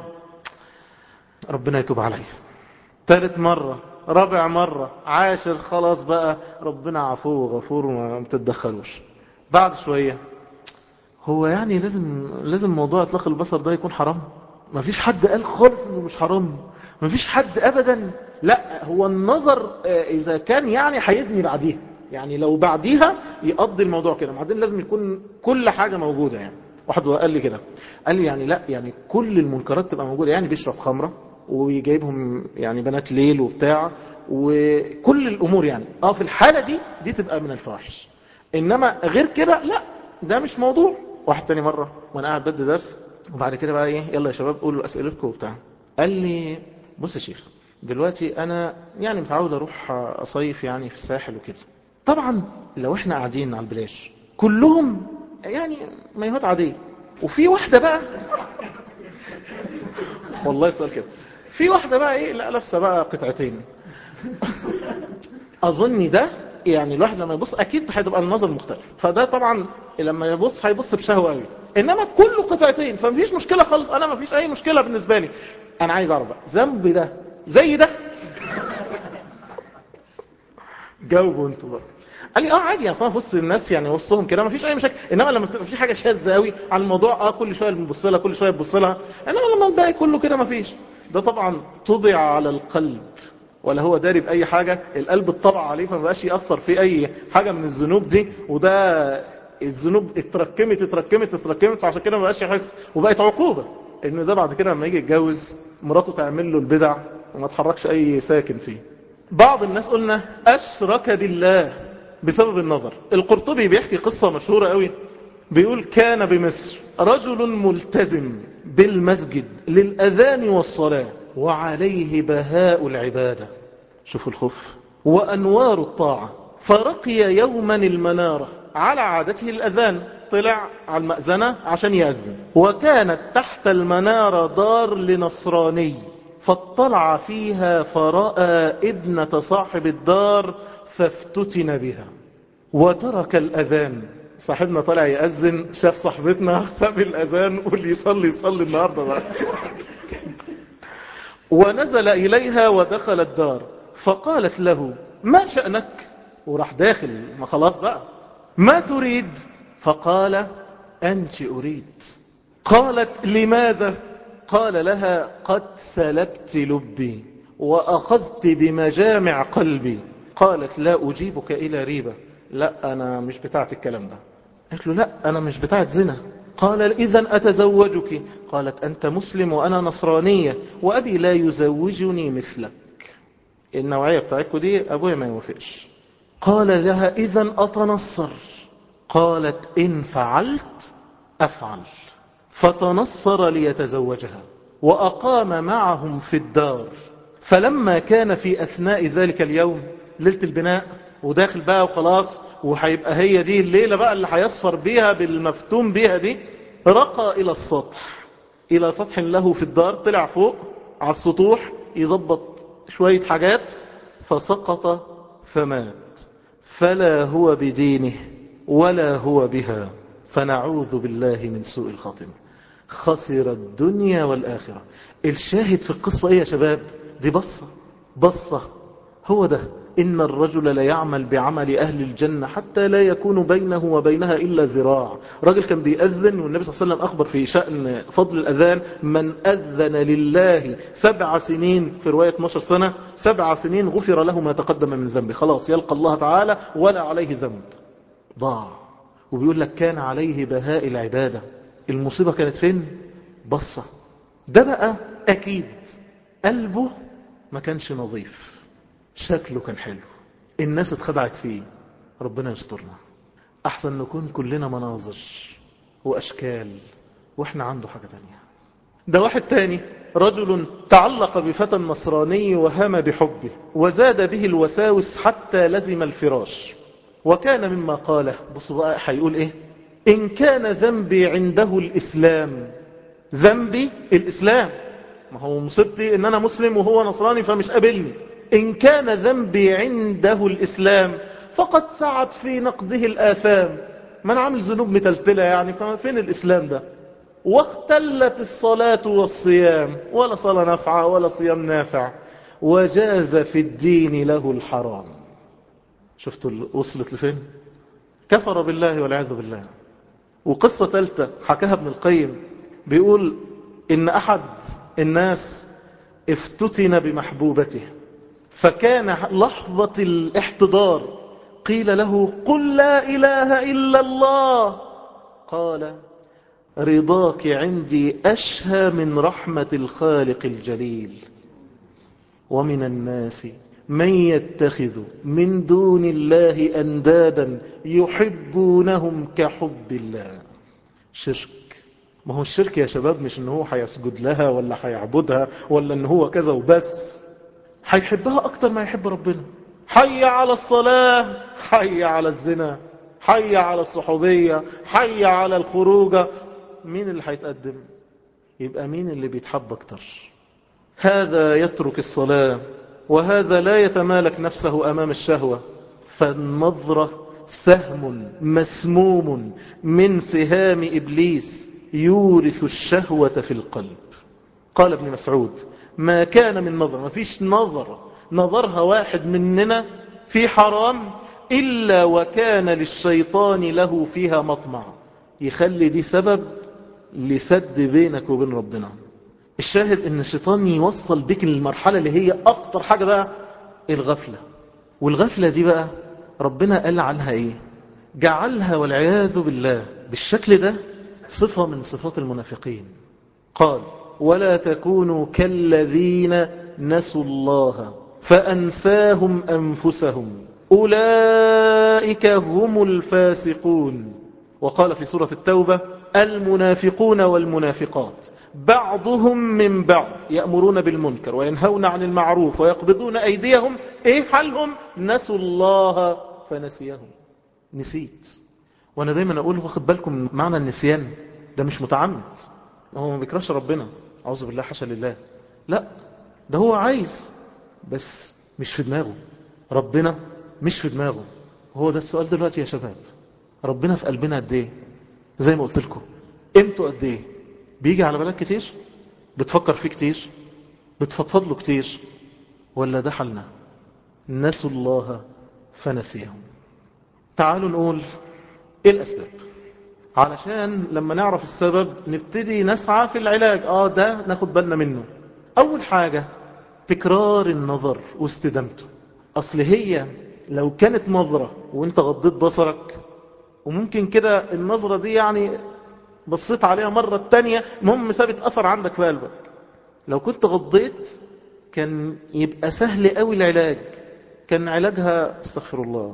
S1: ربنا يتوب علي، ثالث مرة، رابع مرة، عاشر، خلاص بقى ربنا عفو وغفور وما تتدخلوش. بعد شوية هو يعني لازم موضوع اطلاق البصر ده يكون حرام؟ ما فيش حد قال خالص انه مش حرام، ما فيش حد ابدا. لا، هو النظر اذا كان يعني هيزني بعديها، يعني لو بعديها يقضي الموضوع كده، بعدين لازم يكون كل حاجة موجودة. يعني واحد قال لي كده، قال لي يعني لا، يعني كل المنكرات تبقى موجودة، يعني بيشرب خمرة ويجيبهم يعني بنات ليل وبتاع وكل الامور، يعني في الحالة دي تبقى من الفواحش، انما غير كده لا، ده مش موضوع. واحد تاني مرة وانا قاعد بدي درس، وبعد كده بقى ايه، يلا يا شباب قولوا اسئلتكم وبتاع، قال لي بص يا شيخ، دلوقتي انا يعني متعود اروح اصيف يعني في الساحل وكده، طبعا لو احنا قاعدين على البلاش كلهم يعني مايوهات عادية، وفي واحدة بقى والله السؤال كده، في واحدة بقى ايه لا لابسه بقى قطعتين اظن ده يعني الواحد لما يبص اكيد هتبقى النظر مختلف، فده طبعا لما يبص هيبص بشهوه قوي، انما كله قطعتين فمفيش مشكله خالص، انا مفيش اي مشكله بالنسبه لي. انا عايز اعرف بقى ذنب ده زي ده جاوبوا انتوا بقى. قال لي عادي اصلا في وسط الناس يعني وسطهم كده مفيش اي مشاكل، انما لما بتبقى في حاجه شاذه قوي على الموضوع كل شويه بنبص لها كل شويه بنبص لها، انما لما الباقي كله كده مفيش. ده طبعا طبع على القلب، ولا هو داري بأي حاجة، القلب اتطبع عليه فما بقاش يأثر في أي حاجة من الذنوب دي، وده الذنوب اتركمت فعشان كده ما بقاش يحس، وبقت عقوبة إن ده بعد كده لما يجي يتجوز مراته تعمل له البدع وما تحركش أي ساكن فيه. بعض الناس قلنا أشرك بالله بسبب النظر. القرطبي بيحكي قصة مشهورة قوي، بيقول كان بمصر رجل ملتزم بالمسجد للأذان والصلاة وعليه بهاء العبادة، شوفوا الخوف وأنوار الطاعة، فرقي يوما المنارة، على عادته الأذان طلع على المأذنة عشان يأذن، وكانت تحت المنارة دار لنصراني، فاطلع فيها فرأى ابنة صاحب الدار فافتتن بها وترك الأذان صاحبنا طالع يأذن، شاف صاحبتنا ساب الأذان واللي يصلي يصلي النهاردة بقى. ونزل إليها ودخل الدار فقالت له ما شأنك؟ وراح داخل، ما خلاص بقى، ما تريد؟ فقال أنت أريد. قالت لماذا؟ قال لها قد سلبت لبي وأخذت بمجامع قلبي. قالت لا أجيبك إلى ريبة. لا أنا مش بتاعت الكلام ده. قالت له لا أنا مش بتاعت زنا. قال إذن أتزوجك. قالت أنت مسلم وأنا نصرانية وأبي لا يزوجني مثلك، النوعية بتاعتكم دي أبويا ما يوافقش. قال لها إذن أتنصر. قالت إن فعلت أفعل. فتنصر ليتزوجها وأقام معهم في الدار. فلما كان في أثناء ذلك اليوم، ليلة البناء وداخل بقى وخلاص، وهيبقى هي دي الليلة بقى اللي هيصفر بيها بالمفتون بيها دي، رقى إلى السطح، إلى سطح له في الدار، طلع فوق على السطوح يضبط شوية حاجات، فسقط فمات. فلا هو بدينه ولا هو بها، فنعوذ بالله من سوء الخاتمة. خسر الدنيا والآخرة. الشاهد في القصة ايه يا شباب؟ دي بصة. هو ده، إن الرجل لا يعمل بعمل أهل الجنة حتى لا يكون بينه وبينها إلا ذراع. راجل كان بيأذن والنبي صلى الله عليه وسلم أخبر في شأن فضل الأذان: من أذن لله 7 سنين، في رواية 12 سنة، 7 سنين غفر له ما تقدم من ذنبه. خلاص يلقى الله تعالى ولا عليه ذنب. ضاع. وبيقول لك كان عليه بهاء العبادة. المصيبة كانت فين؟ بصة. ده بقى أكيد قلبه ما كانش نظيف، شكله كان حلو، الناس اتخدعت فيه. ربنا يسترنا. أحسن نكون كلنا مناظر وأشكال وإحنا عنده حاجة تانية. ده واحد تاني، رجل تعلق بفتى نصراني وهام بحبه وزاد به الوساوس حتى لزم الفراش. وكان مما قاله، بصوا بقى هيقول ايه: إن كان ذنبي عنده الإسلام. ذنبي الإسلام، ما هو مصيبتي إن أنا مسلم وهو نصراني فمش قابلني. إن كان ذنبي عنده الإسلام فقد سعت في نقده الآثام. من عامل ذنوب متلتلة يعني، فين الإسلام ده؟ واختلت الصلاة والصيام، ولا صلاة نافعة ولا صيام نافع. وجاز في الدين له الحرام. شفتوا وصلت لفين؟ كفر بالله والعياذ بالله. وقصة ثالثة حكاها ابن القيم، بيقول إن أحد الناس افتتن بمحبوبته، فكان لحظة الاحتضار قيل له: قل لا إله إلا الله. قال: رضاك عندي أشهى من رحمة الخالق الجليل. ومن الناس من يتخذ من دون الله أندادا يحبونهم كحب الله. شرك. ما هو الشرك يا شباب مش ان هو هيسجد لها ولا هيعبدها ولا ان هو كذا وبس، هيحبها اكتر ما يحب ربنا. حي على الصلاة، حي على الزنا، حي على الصحوبية، حي على الخروجة. مين اللي هيتقدم؟ يبقى مين اللي بيتحب اكتر؟ هذا يترك الصلاة وهذا لا يتمالك نفسه أمام الشهوة. فالنظرة سهم مسموم من سهام إبليس يورث الشهوة في القلب. قال ابن مسعود: ما كان من نظر، ما فيش نظرها واحد مننا في حرام إلا وكان للشيطان له فيها مطمع، يخلي دي سبب لسد بينك وبين ربنا. الشاهد ان الشيطان يوصل بك للمرحلة اللي هي اخطر حاجة بقى، الغفلة. والغفلة دي بقى ربنا قال عنها ايه؟ جعلها والعياذ بالله بالشكل ده صفة من صفات المنافقين. قال: ولا تكونوا كالذين نسوا الله فأنساهم أنفسهم أولئك هم الفاسقون. وقال في سورة التوبة: المنافقون والمنافقات بعضهم من بعض يأمرون بالمنكر وينهون عن المعروف ويقبضون أيديهم. إيه حالهم؟ نسوا الله فنسيهم. نسيت. وأنا دايما أقول واخد بالكم من معنى النسيان ده مش متعمد. هو ما بيكرهش ربنا، أعوذ بالله حاشا لله، لا، ده هو عايز بس مش في دماغه. ربنا مش في دماغه. هو ده السؤال دلوقتي يا شباب. ربنا في قلبنا قد ايه؟ زي ما قلت لكم انتوا قد ايه؟ بيجي على بالك كتير؟ بتفكر فيه كتير؟ بتفضفض له كتير؟ ولا ده حالنا؟ نسوا الله فنسيهم. تعالوا نقول ايه الاسباب، علشان لما نعرف السبب نبتدي نسعى في العلاج. ده ناخد بالنا منه. اول حاجة تكرار النظر واستدامته. اصل هي لو كانت نظرة وانت غضيت بصرك، وممكن كده النظرة دي يعني بصيت عليها مرة التانية، المهم سابت اثر عندك في قلبك، لو كنت غضيت كان يبقى سهل قوي العلاج. كان علاجها استغفر الله،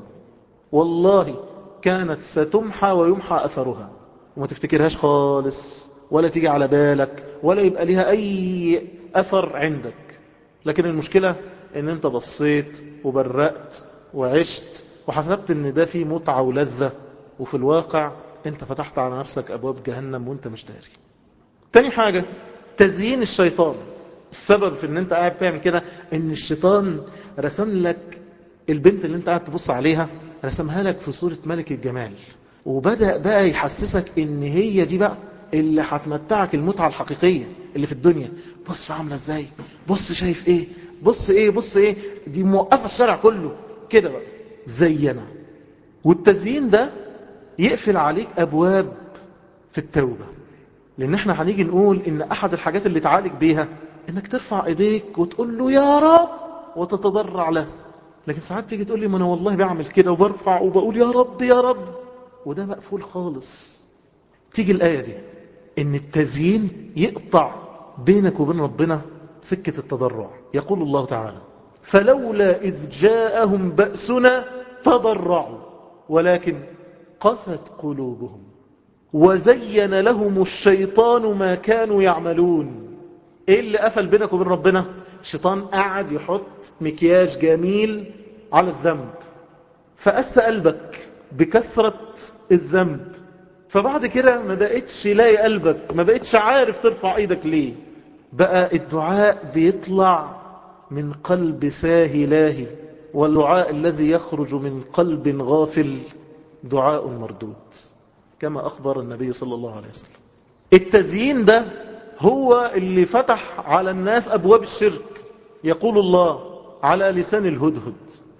S1: والله كانت ستمحى ويمحى أثرها، وما تفتكرهاش خالص، ولا تيجي على بالك، ولا يبقى لها أي أثر عندك. لكن المشكلة ان انت بصيت وبرقت وعشت وحسبت ان ده فيه متعة ولذة، وفي الواقع انت فتحت على نفسك أبواب جهنم وانت مش داري. تاني حاجة تزيين الشيطان. السبب في ان انت قاعد تعمل كده ان الشيطان رسم لك البنت اللي انت قاعد تبص عليها، رسمها لك في صورة ملك الجمال، وبدأ بقى يحسسك ان هي دي بقى اللي هتمتعك المتعة الحقيقية اللي في الدنيا. بص عاملة ازاي، بص شايف ايه، بص ايه، بص ايه، دي موقفة الشارع كله كده بقى زينا. والتزيين ده يقفل عليك ابواب في التوبة. لان احنا هنيجي نقول ان احد الحاجات اللي تعالج بيها انك ترفع ايديك وتقول له يا رب وتتضرع له. لكن ساعات تيجي تقول لي ما انا والله بعمل كده وبرفع وبقول يا رب يا رب، وده مقفول خالص. تيجي الآية دي ان التزيين يقطع بينك وبين ربنا سكة التضرع. يقول الله تعالى فلولا إذ جاءهم بأسنا تضرعوا ولكن قست قلوبهم وزين لهم الشيطان ما كانوا يعملون. ايه اللي قفل بينك وبين ربنا؟ الشيطان قاعد يحط مكياج جميل على الذنب، فقس قلبك بكثرة الذنب، فبعد كده ما بقتش لاقي قلبك، ما بقتش عارف ترفع ايدك ليه. بقى الدعاء بيطلع من قلب ساهي لاهي، والدعاء الذي يخرج من قلب غافل دعاء مردود، كما أخبر النبي صلى الله عليه وسلم. التزيين ده هو اللي فتح على الناس أبواب الشرك. يقول الله على لسان الهدهد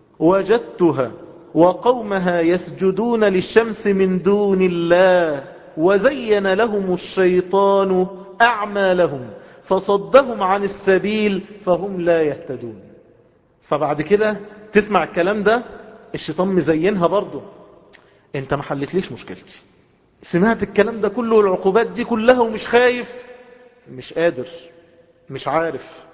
S1: وجدتها وقومها يسجدون للشمس من دون الله وزين لهم الشيطان أعمالهم فصدهم عن السبيل فهم لا يهتدون. فبعد كده تسمع الكلام ده الشيطان مزينها برضه. انت ما حلتليش مشكلتي، سمعت الكلام ده كله والعقوبات دي كلها ومش خايف، مش قادر، مش عارف،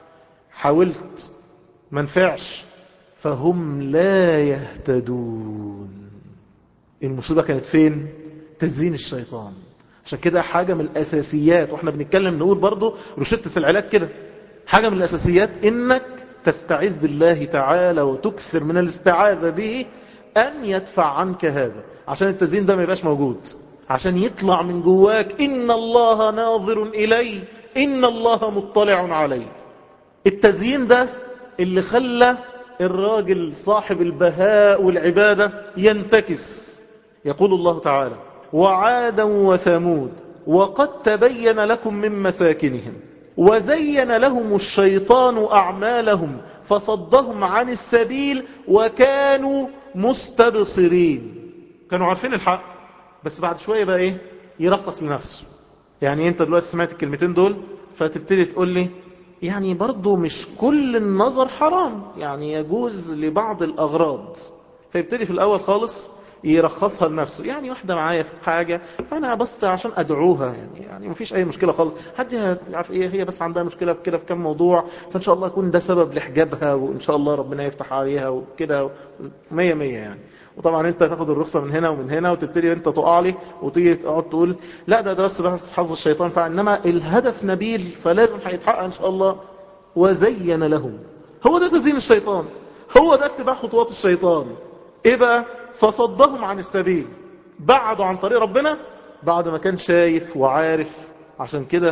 S1: حاولت ما نفعش، فهم لا يهتدون. المصيبة كانت فين؟ تزيين الشيطان. عشان كده حاجة من الأساسيات، واحنا بنتكلم نقول برضو رشدة العلاج كده، حاجة من الأساسيات إنك تستعيذ بالله تعالى وتكثر من الاستعاذة به أن يدفع عنك هذا، عشان التزيين ده ما يبقاش موجود، عشان يطلع من جواك إن الله ناظر إلي إن الله مطلع علي. التزيين ده اللي خلى الراجل صاحب البهاء والعبادة ينتكس. يقول الله تعالى وعادا وثمود وقد تبين لكم من مساكنهم وزين لهم الشيطان أعمالهم فصدهم عن السبيل وكانوا مستبصرين. كانوا عارفين الحق بس بعد شوية بقى ايه؟ يرخص لنفسه. يعني انت دلوقتي سمعت الكلمتين دول فتبتدي تقول لي يعني برضو مش كل النظر حرام، يعني يجوز لبعض الأغراض. فيبتدي في الأول خالص يرخصها لنفسه، يعني واحدة معايا في حاجة فأنا بس عشان أدعوها، يعني مفيش أي مشكلة خالص، حد يعرف إيه هي بس عندها مشكلة كده في كم موضوع، فإن شاء الله يكون ده سبب لحجابها وإن شاء الله ربنا يفتح عليها وكده مية مية يعني. وطبعا انت تاخد الرخصة من هنا ومن هنا وتبتدي انت تقع لي وتيجي تقعد تقول لا ده بس حظ الشيطان، فإنما الهدف نبيل فلازم هيتحقق إن شاء الله. وزين لهم، هو ده تزيين الشيطان، هو ده اتباع خطوات الشيطان. ايه بقى؟ فصدهم عن السبيل، بعدوا عن طريق ربنا بعد ما كان شايف وعارف. عشان كده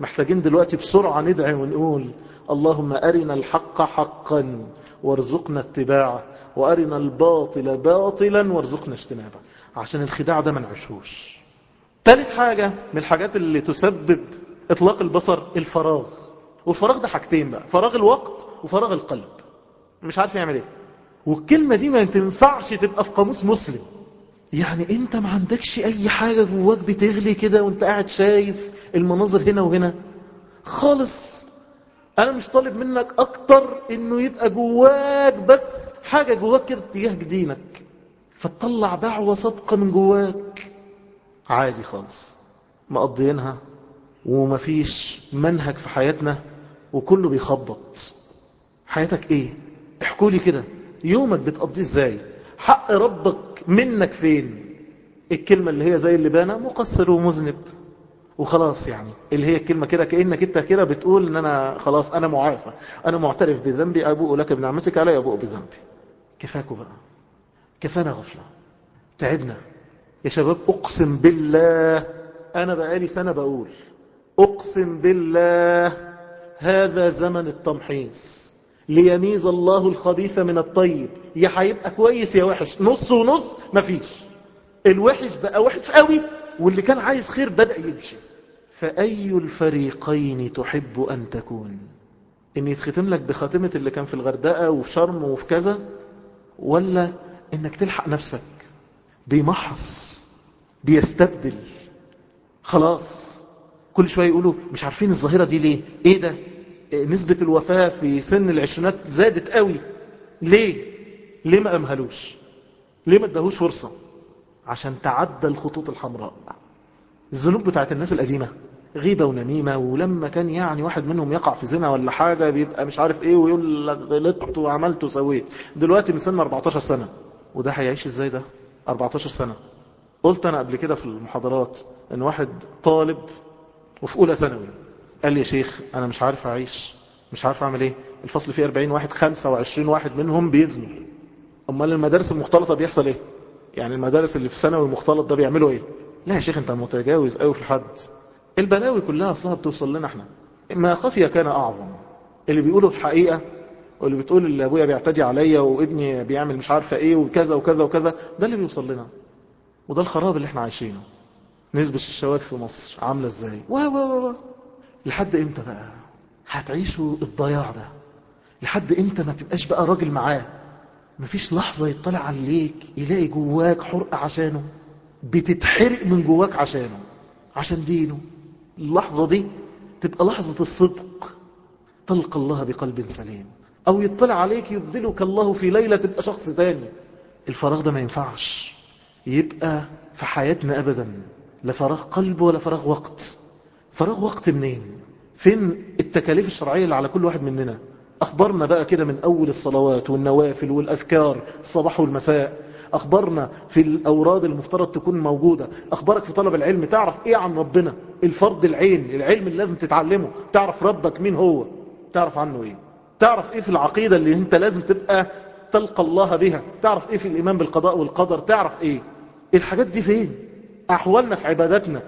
S1: محتاجين دلوقتي بسرعة ندعي ونقول اللهم أرنا الحق حقا وارزقنا اتباعه، وأرنا الباطل باطلا وارزقنا اجتنابه، عشان الخداع ده ما نعيشوش. ثالث حاجة من الحاجات اللي تسبب إطلاق البصر الفراغ. والفراغ ده حاجتين بقى، فراغ الوقت وفراغ القلب. مش عارف يعمل ايه. والكلمة دي ما تنفعش تبقى في قاموس مسلم. يعني انت ما عندكش اي حاجة جواك بتغلي كده وانت قاعد شايف المناظر هنا وهنا خالص. انا مش طالب منك اكتر انه يبقى جواك بس حاجة جواك كده تجاه دينك، فتطلع دعوة صادقة من جواك عادي خالص، مقضيينها ومفيش منهج في حياتنا وكله بيخبط. حياتك ايه؟ احكوا لي كده، يومك بتقضيه ازاي؟ حق ربك منك فين؟ الكلمة اللي هي زي اللبانة مقصر ومذنب وخلاص، يعني اللي هي الكلمة كده كأنك انت كده بتقول ان انا خلاص انا معافى، انا معترف بذنبي، ابوء لك بنعمتك علي ابوء بذنبي. كفاكوا بقى، كفانا غفلة، تعبنا يا شباب. اقسم بالله انا بقالي سنة بقول اقسم بالله هذا زمن التمحيص، ليميز الله الخبيث من الطيب. يا هيبقى كويس يا وحش، نص ونص، مفيش. الوحش بقى وحش قوي، واللي كان عايز خير بدأ يمشي. فأي الفريقين تحب أن تكون؟ إن يتختم لك بخاتمة اللي كان في الغردقة وفي شرم وفي كذا، ولا إنك تلحق نفسك بيمحص بيستبدل؟ خلاص كل شوية يقولوا مش عارفين الظاهرة دي ليه، ايه ده؟ نسبة الوفاة في سن العشرينات زادت قوي. ليه؟ ليه ما امهلوش؟ ليه ما ادهوش فرصة؟ عشان تعدى الخطوط الحمراء. الذنوب بتاعت الناس القديمة غيبة ونميمة، ولما كان يعني واحد منهم يقع في زنا ولا حاجة بيبقى مش عارف ايه ويقول لك غلطت وعملت وسويت. دلوقتي من سن 14 سنة، وده هيعيش ازاي ده 14 سنة؟ قلت انا قبل كده في المحاضرات ان واحد طالب وفي اولى ثانوي قال لي يا شيخ انا مش عارف اعيش، مش عارف اعمل ايه، الفصل فيه 40 واحد 25 واحد منهم بيزنوا. امال المدارس المختلطة بيحصل ايه؟ يعني المدارس اللي في ثانوي المختلط ده بيعملوا ايه؟ لا يا شيخ انت متجاوز قوي في الحد. البلاوي كلها اصلها بتوصل لنا احنا. ما خفي كان اعظم. اللي بيقولوا الحقيقة واللي بتقول اللي ابويا بيعتدي عليا وابني بيعمل مش عارفه ايه وكذا وكذا وكذا، ده اللي بيوصل لنا، وده الخراب اللي احنا عايشينه. نسبة الشواذ في مصر عاملة ازاي لحد امتى بقى هتعيشوا الضياع ده؟ لحد امتى ما تبقاش بقى راجل معاه؟ مفيش لحظة يطلع عليك يلاقي جواك حرقة عشانه، بتتحرق من جواك عشانه، عشان دينه. اللحظة دي تبقى لحظة الصدق، تلقى الله بقلب سليم. او يطلع عليك يبدلك الله في ليلة تبقى شخص تاني. الفراغ ده ما ينفعش يبقى في حياتنا ابدا، لا فراغ قلب ولا فراغ وقت. فراغ وقت منين؟ فين التكاليف الشرعية اللي على كل واحد مننا؟ أخبرنا بقى كده من أول الصلوات والنوافل والأذكار الصباح والمساء، أخبرنا في الأوراد المفترض تكون موجودة، أخبارك في طلب العلم، تعرف إيه عن ربنا؟ الفرض العين، العلم اللي لازم تتعلمه، تعرف ربك مين هو، تعرف عنه إيه، تعرف إيه في العقيدة اللي أنت لازم تبقى تلقى الله بها، تعرف إيه في الإيمان بالقضاء والقدر، تعرف إيه. الحاجات دي فين؟ أحوالنا في عباداتنا،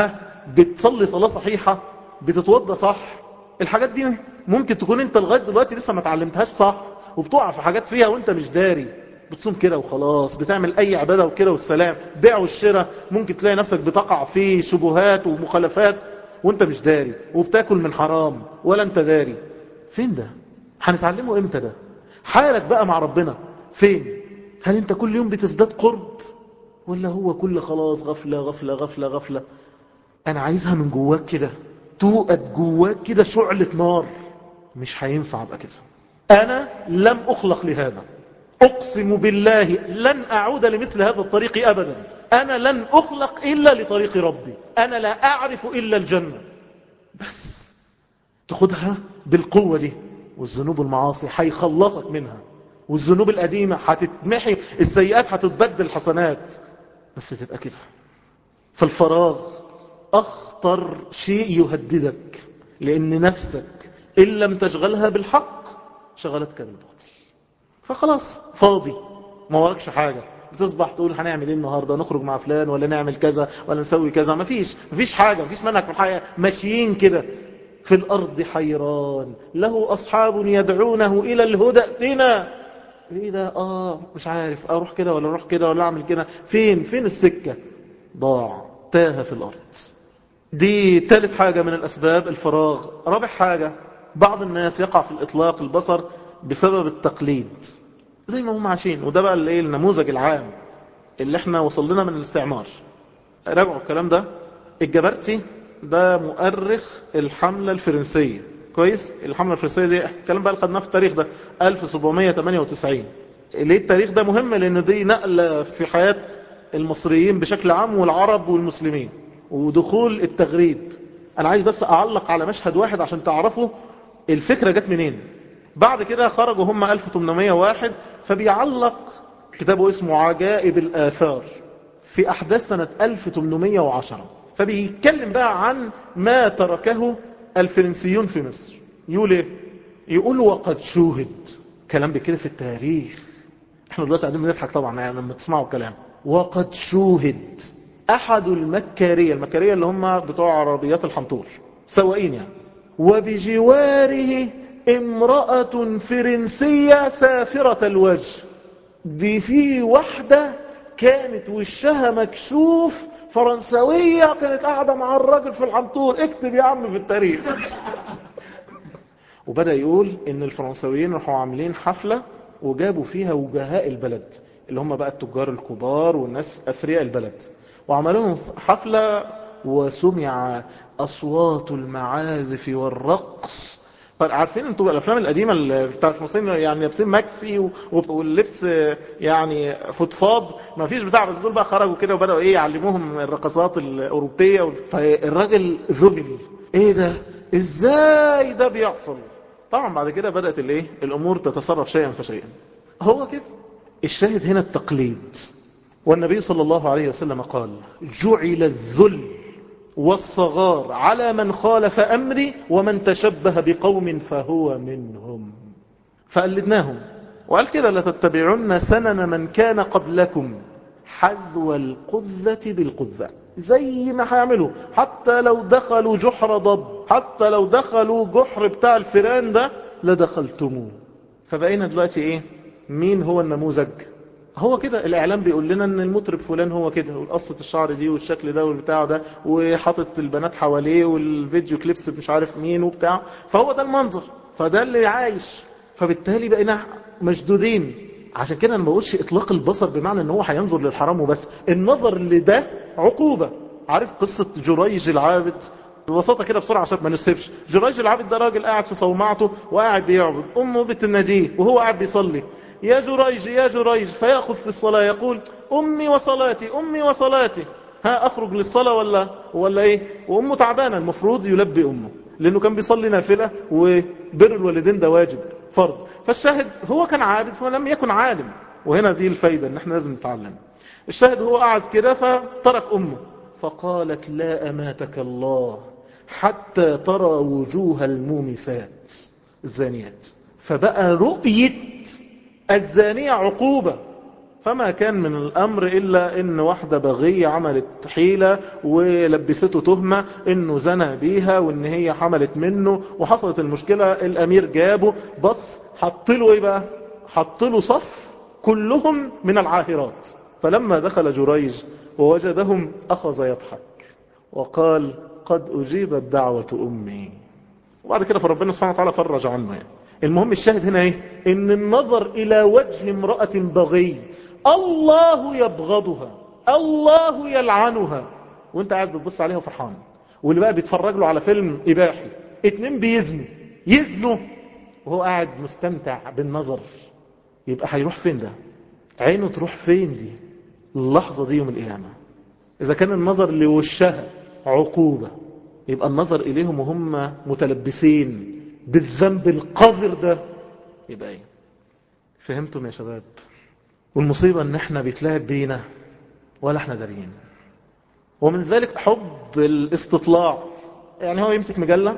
S1: بتصلي صلاة صحيحة؟ بتتوضى صح؟ الحاجات دي ممكن تكون انت لغاية دلوقتي لسه ما تعلمتهاش صح، وبتقع في حاجات فيها وانت مش داري. بتصوم كده وخلاص، بتعمل اي عبادة وكده والسلام، بيع والشراء ممكن تلاقي نفسك بتقع في شبهات ومخالفات وانت مش داري، وبتاكل من حرام ولا انت داري. فين ده؟ هنتعلمه امتى ده؟ حالك بقى مع ربنا فين؟ هل انت كل يوم بتزداد قرب، ولا هو كل خلاص غفلة غفلة غفلة غفلة؟ انا عايزها من جواك كده، توقد جواك كده شعلة نار. مش هينفع بقى كده. انا لم اخلق لهذا، اقسم بالله لن اعود لمثل هذا الطريق ابدا. انا لن اخلق الا لطريق ربي، انا لا اعرف الا الجنة. بس تاخدها بالقوة دي، والذنوب والمعاصي هيخلصك منها، والذنوب القديمة هتتمحي، السيئات هتتبدل حسنات، بس تبقى كده. فالفراغ أخطر شيء يهددك، لأن نفسك إن لم تشغلها بالحق شغلتك بالباطل. فخلاص فاضي، ما وراكش حاجة، بتصبح تقول هنعمل ايه النهاردة، نخرج مع فلان ولا نعمل كذا ولا نسوي كذا. مفيش حاجة، مفيش منهج في الحياة، ماشيين كده في الأرض حيران. له أصحاب يدعونه إلى الهدى ائتنا. ايه ده؟ مش عارف اروح كده ولا اروح كده ولا اعمل كده، فين السكة؟ ضاع، تاه في الأرض. دي ثالث حاجة من الأسباب، الفراغ. رابع حاجة، بعض الناس يقع في الإطلاق البصر بسبب التقليد، زي ما هم عايشين. وده بقى النموذج العام اللي احنا وصل لنا من الاستعمار. راجعوا الكلام ده. الجبرتي ده مؤرخ الحملة الفرنسية، كويس؟ الحملة الفرنسية دي الكلام بقى اللي خدناه في التاريخ ده 1798. ليه التاريخ ده مهم؟ لأن دي نقلة في حياة المصريين بشكل عام والعرب والمسلمين، ودخول التغريب. أنا عايز بس أعلق على مشهد واحد عشان تعرفوا الفكرة جت منين. بعد كده خرجوا هم 1801، فبيعلق كتابه اسمه عجائب الآثار في أحداث سنة 1810. فبيتكلم بقى عن ما تركه الفرنسيون في مصر. يقول ايه؟ يقول وقد شوهد. كلام بكده في التاريخ. احنا دلوقتي قاعدين بنضحك طبعا يعني لما تسمعوا الكلام. وقد شوهد أحد المكارية اللي هم بتوع عربيات الحنطور، سواقين يعني، وبجواره امرأة فرنسية سافرة الوجه. دي في واحدة كانت وشها مكشوف، فرنسوية، كانت قاعدة مع الراجل في الحنطور. اكتب يا عم في التاريخ. وبدأ يقول ان الفرنسويين راحوا عاملين حفلة وجابوا فيها وجهاء البلد، اللي هم بقى التجار الكبار والناس أثرياء البلد، وعملوا لهم حفلة وسمع أصوات المعازف والرقص. طيب عارفين انتوا الافلام القديمه بتاعت المصريين يعني لابسين ماكسي واللبس يعني فضفاض، ما فيش بتاع، بس دول بقى خرجوا كده وبداوا يعلموهم الرقصات الاوروبيه. فالراجل ذهل، ايه ده؟ ازاي ده بيحصل؟ طبعا بعد كده بدات الامور تتصرف شيئا فشيئا. هو كده الشاهد هنا التقليد. والنبي صلى الله عليه وسلم قال جعل الذل والصغار على من خالف أمري ومن تشبه بقوم فهو منهم. فقلدناهم، وقال كده لتتبعن سنن من كان قبلكم حذو القذة بالقذة. زي ما هيعملوا، حتى لو دخلوا جحر ضب، حتى لو دخلوا جحر بتاع الفيران ده لدخلتموه. فبقينا دلوقتي مين هو النموذج؟ هو كده الإعلام بيقول لنا ان المطرب فلان هو كده، والقصة الشعر دي والشكل ده والبتاع ده، وحاطط البنات حواليه والفيديو كليبس مش عارف مين وبتاع، فهو ده المنظر، فده اللي عايش. فبالتالي بقينا مشدودين. عشان كده انا ما بقولش اطلاق البصر بمعنى ان هو هينظر للحرام وبس، النظر لده عقوبة. عارف قصة جريج العابد؟ ببساطة كده بسرعة عشان ما نسيبش. جريج العابد ده راجل قاعد في صومعته وقاعد بيعبد، امه بتناديه وهو قاعد بيصلي، يا جريج يا جريج، فيأخذ في الصلاة يقول أمي وصلاتي أمي وصلاتي، أخرج للصلاة ولا إيه؟ وأمه تعبانة، المفروض يلبي أمه لأنه كان بيصلي نافلة، وبر الوالدين ده واجب فرض. فالشاهد هو كان عابد فلم يكن عالم. وهنا دي الفايدة ان احنا لازم نتعلم. الشاهد هو قعد كده فترك أمه، فقالت لا أماتك الله حتى ترى وجوه المومسات الزانيات. فبقى رؤية الزانية عقوبة. فما كان من الأمر إلا إن واحدة بغية عملت حيلة ولبسته تهمة إنه زنى بيها وإن هي حملت منه، وحصلت المشكلة. الأمير جابه بص حطله إيه بقى؟ حطله صف كلهم من العاهرات. فلما دخل جريج ووجدهم أخذ يضحك وقال قد أجيبت دعوة أمي. وبعد كده فربنا سبحانه وتعالى فرج عنه يعني. المهم الشاهد هنا ان النظر الى وجه امرأة بغي الله يبغضها، الله يلعنها، وانت قاعد بتبص عليها وفرحان. واللي بقى بيتفرج له على فيلم اباحي، اتنين يزنوا وهو قاعد مستمتع بالنظر، يبقى هيروح فين ده؟ عينه تروح فين دي اللحظة دي يوم القيامة؟ اذا كان النظر لوشها عقوبة، يبقى النظر اليهم وهم متلبسين بالذنب القذر ده يبقى ايه؟ فهمتم يا شباب؟ والمصيبة ان احنا بيتلعب بينا ولا احنا دارين. ومن ذلك حب الاستطلاع. يعني هو يمسك مجلة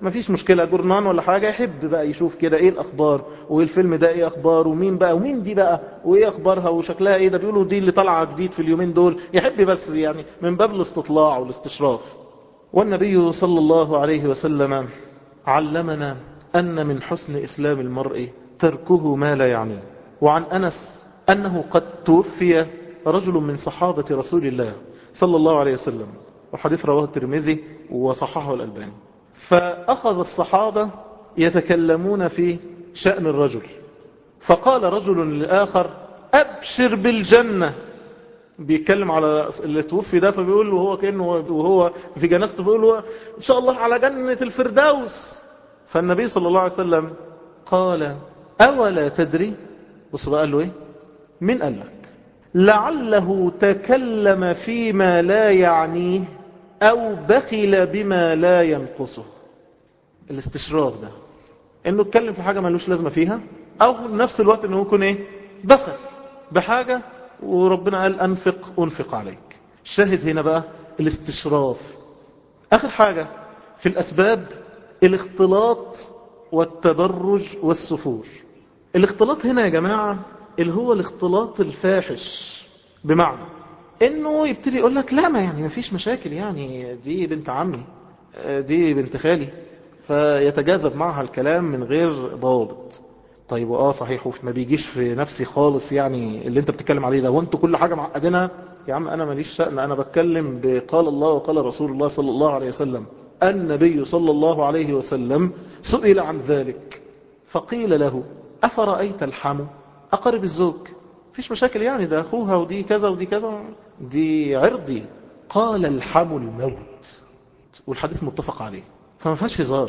S1: مفيش مشكلة، جورنان ولا حاجة، يحب بقى يشوف كده ايه الاخبار، وايه الفيلم ده ايه اخبار، ومين بقى ومين دي بقى وايه اخبارها وشكلها ايه، ده بيقولوا دي اللي طالعه جديد في اليومين دول، يحب بس يعني من باب الاستطلاع والاستشراف. والنبي صلى الله عليه وسلم علمنا أن من حسن إسلام المرء تركه ما لا يعنيه. وعن أنس أنه قد توفي رجل من صحابة رسول الله صلى الله عليه وسلم، وحديث رواه الترمذي وصححه الألباني. فأخذ الصحابة يتكلمون في شأن الرجل، فقال رجل للآخر أبشر بالجنة. بيتكلم على اللي توفي ده، فبيقول له هو كأنه وهو في جنازته بيقول له إن شاء الله على جنة الفردوس. فالنبي صلى الله عليه وسلم قال أولا تدري، بص بقى قال له إيه، من قال لك لعله تكلم فيما لا يعنيه أو بخل بما لا ينقصه. الاستشراف ده انه اتكلم في حاجة ملوش لازمة فيها، او في نفس الوقت انه يكون ايه، بخل بحاجة وربنا قال انفق عليك. الشاهد هنا بقى الاستشراف. اخر حاجة في الاسباب الاختلاط والتبرج والسفور. الاختلاط هنا يا جماعة اللي هو الاختلاط الفاحش، بمعنى انه يبتدي يقول لك لا ما يعني ما فيش مشاكل، يعني دي بنت عمي، دي بنت خالي، فيتجاذب معها الكلام من غير ضوابط. طيب صحيح ما بيجيش في نفسي خالص يعني اللي انت بتتكلم عليه ده، وانتوا كل حاجة معقدينها. يا عم انا ماليش شأن، انا بتكلم بقال الله وقال رسول الله صلى الله عليه وسلم. النبي صلى الله عليه وسلم سئل عن ذلك فقيل له أفرأيت الحم، أقرب الزوج، فيش مشاكل يعني، ده أخوها ودي كذا ودي كذا، دي عرضي. قال الحم الموت، والحديث متفق عليه، فما فيهاش هزار.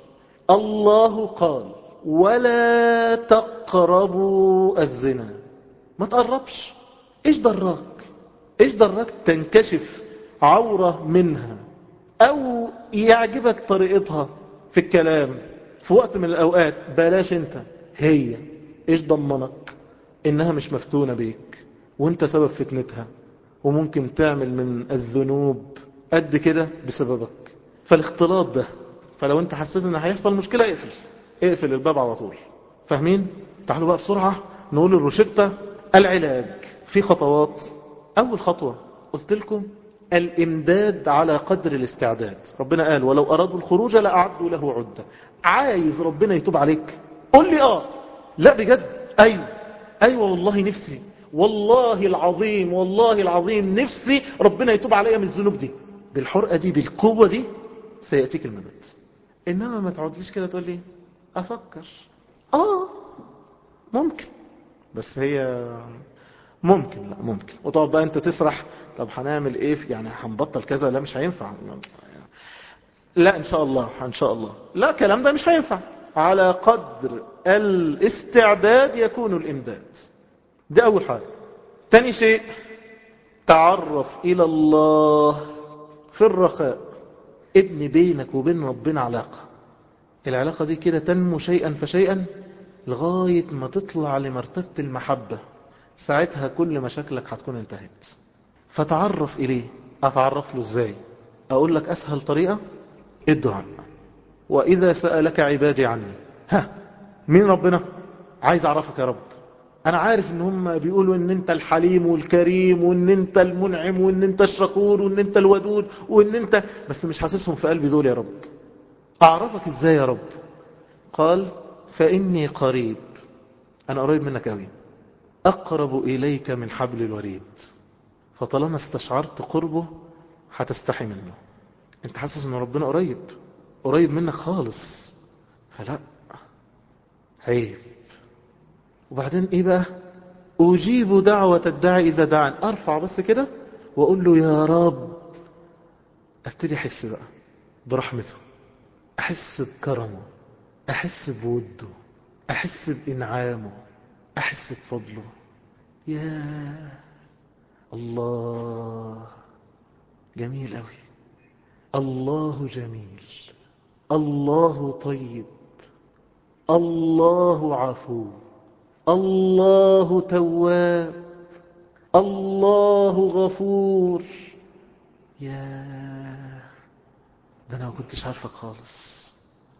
S1: الله قال ولا تقربوا الزنا، ما تقربش. ايش دراك، ايش دراك تنكشف عورة منها او يعجبك طريقتها في الكلام في وقت من الاوقات، بلاش انت، هي ايش ضمنك انها مش مفتونة بيك وانت سبب فتنتها، وممكن تعمل من الذنوب قد كده بسببك. فالاختلاط ده، فلو انت حسيت ان هيحصل مشكلة اقفل الباب على طول. فاهمين؟ تعالوا بقى بسرعة نقول الروشتة. العلاج في خطوات. اول خطوة قلت لكم الامداد على قدر الاستعداد. ربنا قال ولو ارادوا الخروج لأعدوا له عدة. عايز ربنا يتوب عليك قل لي لا بجد ايوه والله نفسي، والله العظيم والله العظيم نفسي ربنا يتوب عليا من الذنوب دي، بالحرقة دي بالقوة دي سيأتيك المدد. انما ما تقعدليش كده تقول لي افكر. ممكن، بس هي ممكن، لا ممكن، وتقعد بقى انت تسرح، طب هنعمل ايه يعني هنبطل كذا، لا مش هينفع، لا ان شاء الله ان شاء الله، لا كلام ده مش هينفع. على قدر الاستعداد يكون الامداد. دي اول حاجة. تاني شيء تعرف الى الله في الرخاء. ابني بينك وبين ربنا علاقة، العلاقة دي كده تنمو شيئا فشيئا لغاية ما تطلع لمرتبة المحبة، ساعتها كل مشاكلك هتكون انتهت. فتعرف إليه. أتعرف له إزاي؟ أقول لك أسهل طريقة، الدعاء. وإذا سألك عبادي عني، مين ربنا؟ عايز أعرفك يا رب. أنا عارف إن هم بيقولوا إن أنت الحليم والكريم وإن أنت المنعم وإن أنت الشكور وإن أنت الودود وإن أنت، بس مش حاسسهم في قلبي دول يا رب. أعرفك إزاي يا رب؟ قال فإني قريب، أنا قريب منك أوي، أقرب إليك من حبل الوريد. فطالما استشعرت قربه هتستحي منه. انت حاسس ان ربنا قريب منك خالص، فلا عيب. وبعدين ايه بقى؟ أجيب دعوة الداعي إذا دعان. أرفع بس كده وأقول له يا رب. أبتدي أحس بقى برحمته، أحس بكرمه، أحس بوده، أحس بإنعامه، أحس بفضله. يا الله جميل أوي، الله جميل، الله طيب، الله عفو، الله تواب، الله غفور. يا ده انا ما كنتش عارفك خالص،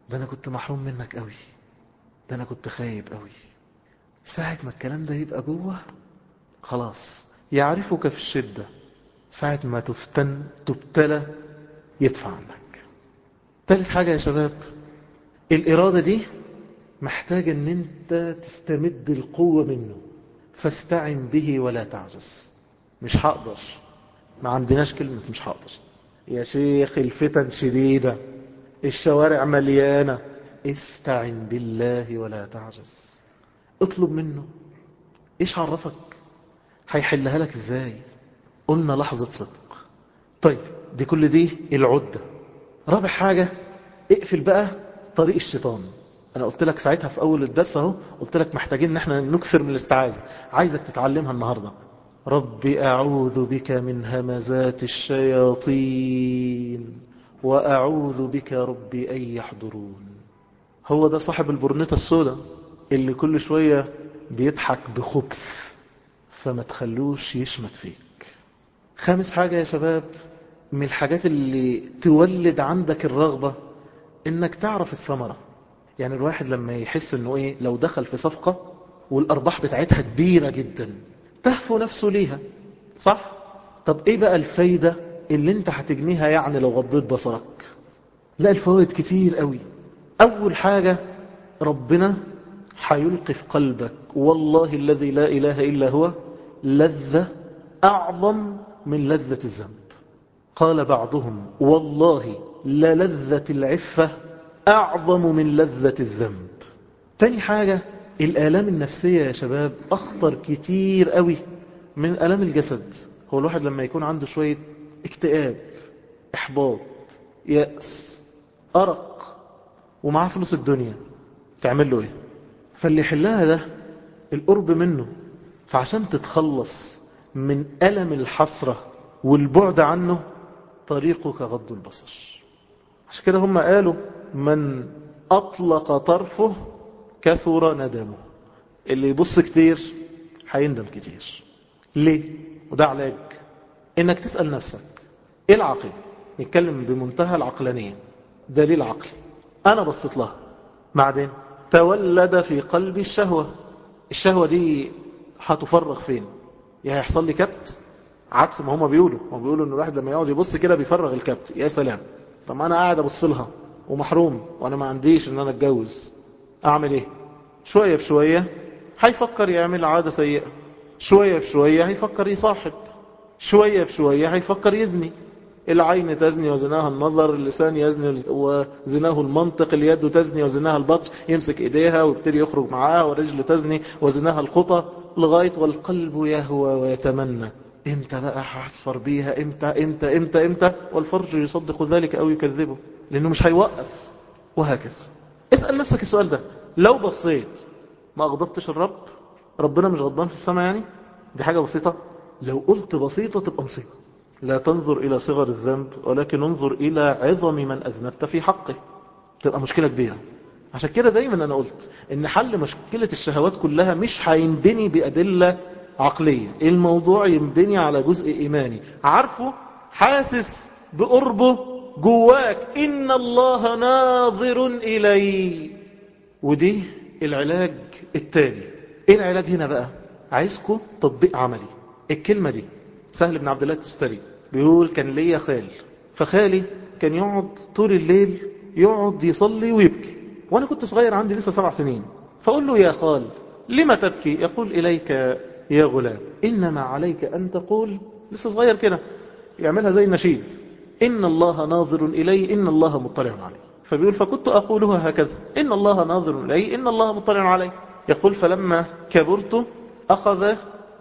S1: ده أنا كنت محروم منك قوي، ده أنا كنت خايب قوي. ساعة ما الكلام ده يبقى جوه، خلاص يعرفك في الشدة، ساعة ما تبتلى يدفع عنك. ثالث حاجة يا شباب، الإرادة دي محتاج ان انت تستمد القوة منه، فاستعن به ولا تعجز. مش هقدر، ما عندناش كلمة مش هقدر يا شيخ، الفتن شديدة، الشوارع مليانة. استعن بالله ولا تعجز، اطلب منه. ايش عرفك هيحلها لك ازاي؟ قلنا لحظة صدق. طيب دي كل دي العدة. رابع حاجة، اقفل بقى طريق الشيطان. انا قلت لك ساعتها في اول الدرس اهو، قلت لك محتاجين ان احنا نكثر من الاستعاذة، عايزك تتعلمها النهاردة. ربي اعوذ بك من همزات الشياطين واعوذ بك ربي ان يحضرون. هو ده صاحب البرنيطة السوداء اللي كل شوية بيضحك بخبث، فما تخلوش يشمت فيك. خامس حاجة يا شباب، من الحاجات اللي تولد عندك الرغبة، انك تعرف الثمرة. يعني الواحد لما يحس انه ايه، لو دخل في صفقة والارباح بتاعتها كبيرة جدا، تهفو نفسه ليها، صح؟ طب ايه بقى الفايدة اللي انت هتجنيها يعني لو غضيت بصرك؟ لا، الفوائد كتير قوي. اول حاجة، ربنا هيلقي في قلبك، والله الذي لا اله الا هو، لذة اعظم من لذة الذنب. قال بعضهم والله للذة العفة أعظم من لذة الذنب. تاني حاجة، الآلام النفسية يا شباب أخطر كتير قوي من آلام الجسد. هو الواحد لما يكون عنده شوية اكتئاب، إحباط، يأس، أرق، ومعاه فلوس الدنيا، تعمل له إيه؟ فاللي يحلها ده القرب منه. فعشان تتخلص من ألم الحسرة والبعد عنه، طريقك غض البصر. عشان كده هم قالوا من أطلق طرفه كثر ندمه. اللي يبص كتير هيندم كتير. ليه؟ وده علاج، انك تسأل نفسك ايه العقل. نتكلم بمنتهى العقلانية، دليل عقلي. انا بصيت لها، بعدين تولد في قلبي الشهوة. الشهوة دي هتفرغ فين؟ يا هيحصل لي كبت، عكس ما هم بيقولوا ان الواحد لما يقعد يبص كده بيفرغ الكبت. يا سلام، طب ما انا قاعد ابص لها ومحروم وانا ما عنديش ان انا اتجوز، اعمل ايه؟ شوية بشوية هيفكر يعمل عادة سيئة، شوية بشوية هيفكر يصاحب، شوية بشوية هيفكر يزني. العين تزني وزناها النظر، اللسان يزني وزناه المنطق، اليد تزني وزناها البطش، يمسك ايديها ويبتدي يخرج معاها، والرجل تزني وزناها الخطى، لغاية والقلب يهوى ويتمنى. امتى بقى هصفر بيها؟ امتى؟ والفرج يصدق ذلك او يكذبه، لانه مش هيوقف. وهكذا. اسأل نفسك السؤال ده، لو بصيت ما اغضبتش الرب، ربنا مش غضبان في السماء يعني؟ دي حاجة بسيطة. لو قلت بسيطة تبقى مصيبة. لا تنظر إلى صغر الذنب ولكن انظر إلى عظم من أذنبت في حقه، تبقى مشكلة كبيرة. عشان كده دايما أنا قلت إن حل مشكلة الشهوات كلها مش هينبني بأدلة عقلية، الموضوع ينبني على جزء إيماني، عارفه، حاسس بقربه جواك، إن الله ناظر إلي. ودي العلاج التالي. إيه العلاج هنا بقى؟ عايزكم تطبيق عملي. الكلمة دي سهل بن عبد الله التستري بيقول كان ليا خال، فخالي كان يقعد طول الليل يقعد يصلي ويبكي، وانا كنت صغير عندي لسه 7 سنين. فاقول له يا خال لما تبكي؟ يقول اليك يا غلام انما عليك ان تقول، لسه صغير كده يعملها زي النشيد، ان الله ناظر الي ان الله مطلع علي. فبيقول فكنت اقولها هكذا، ان الله ناظر الي ان الله مطلع علي. يقول فلما كبرت اخذ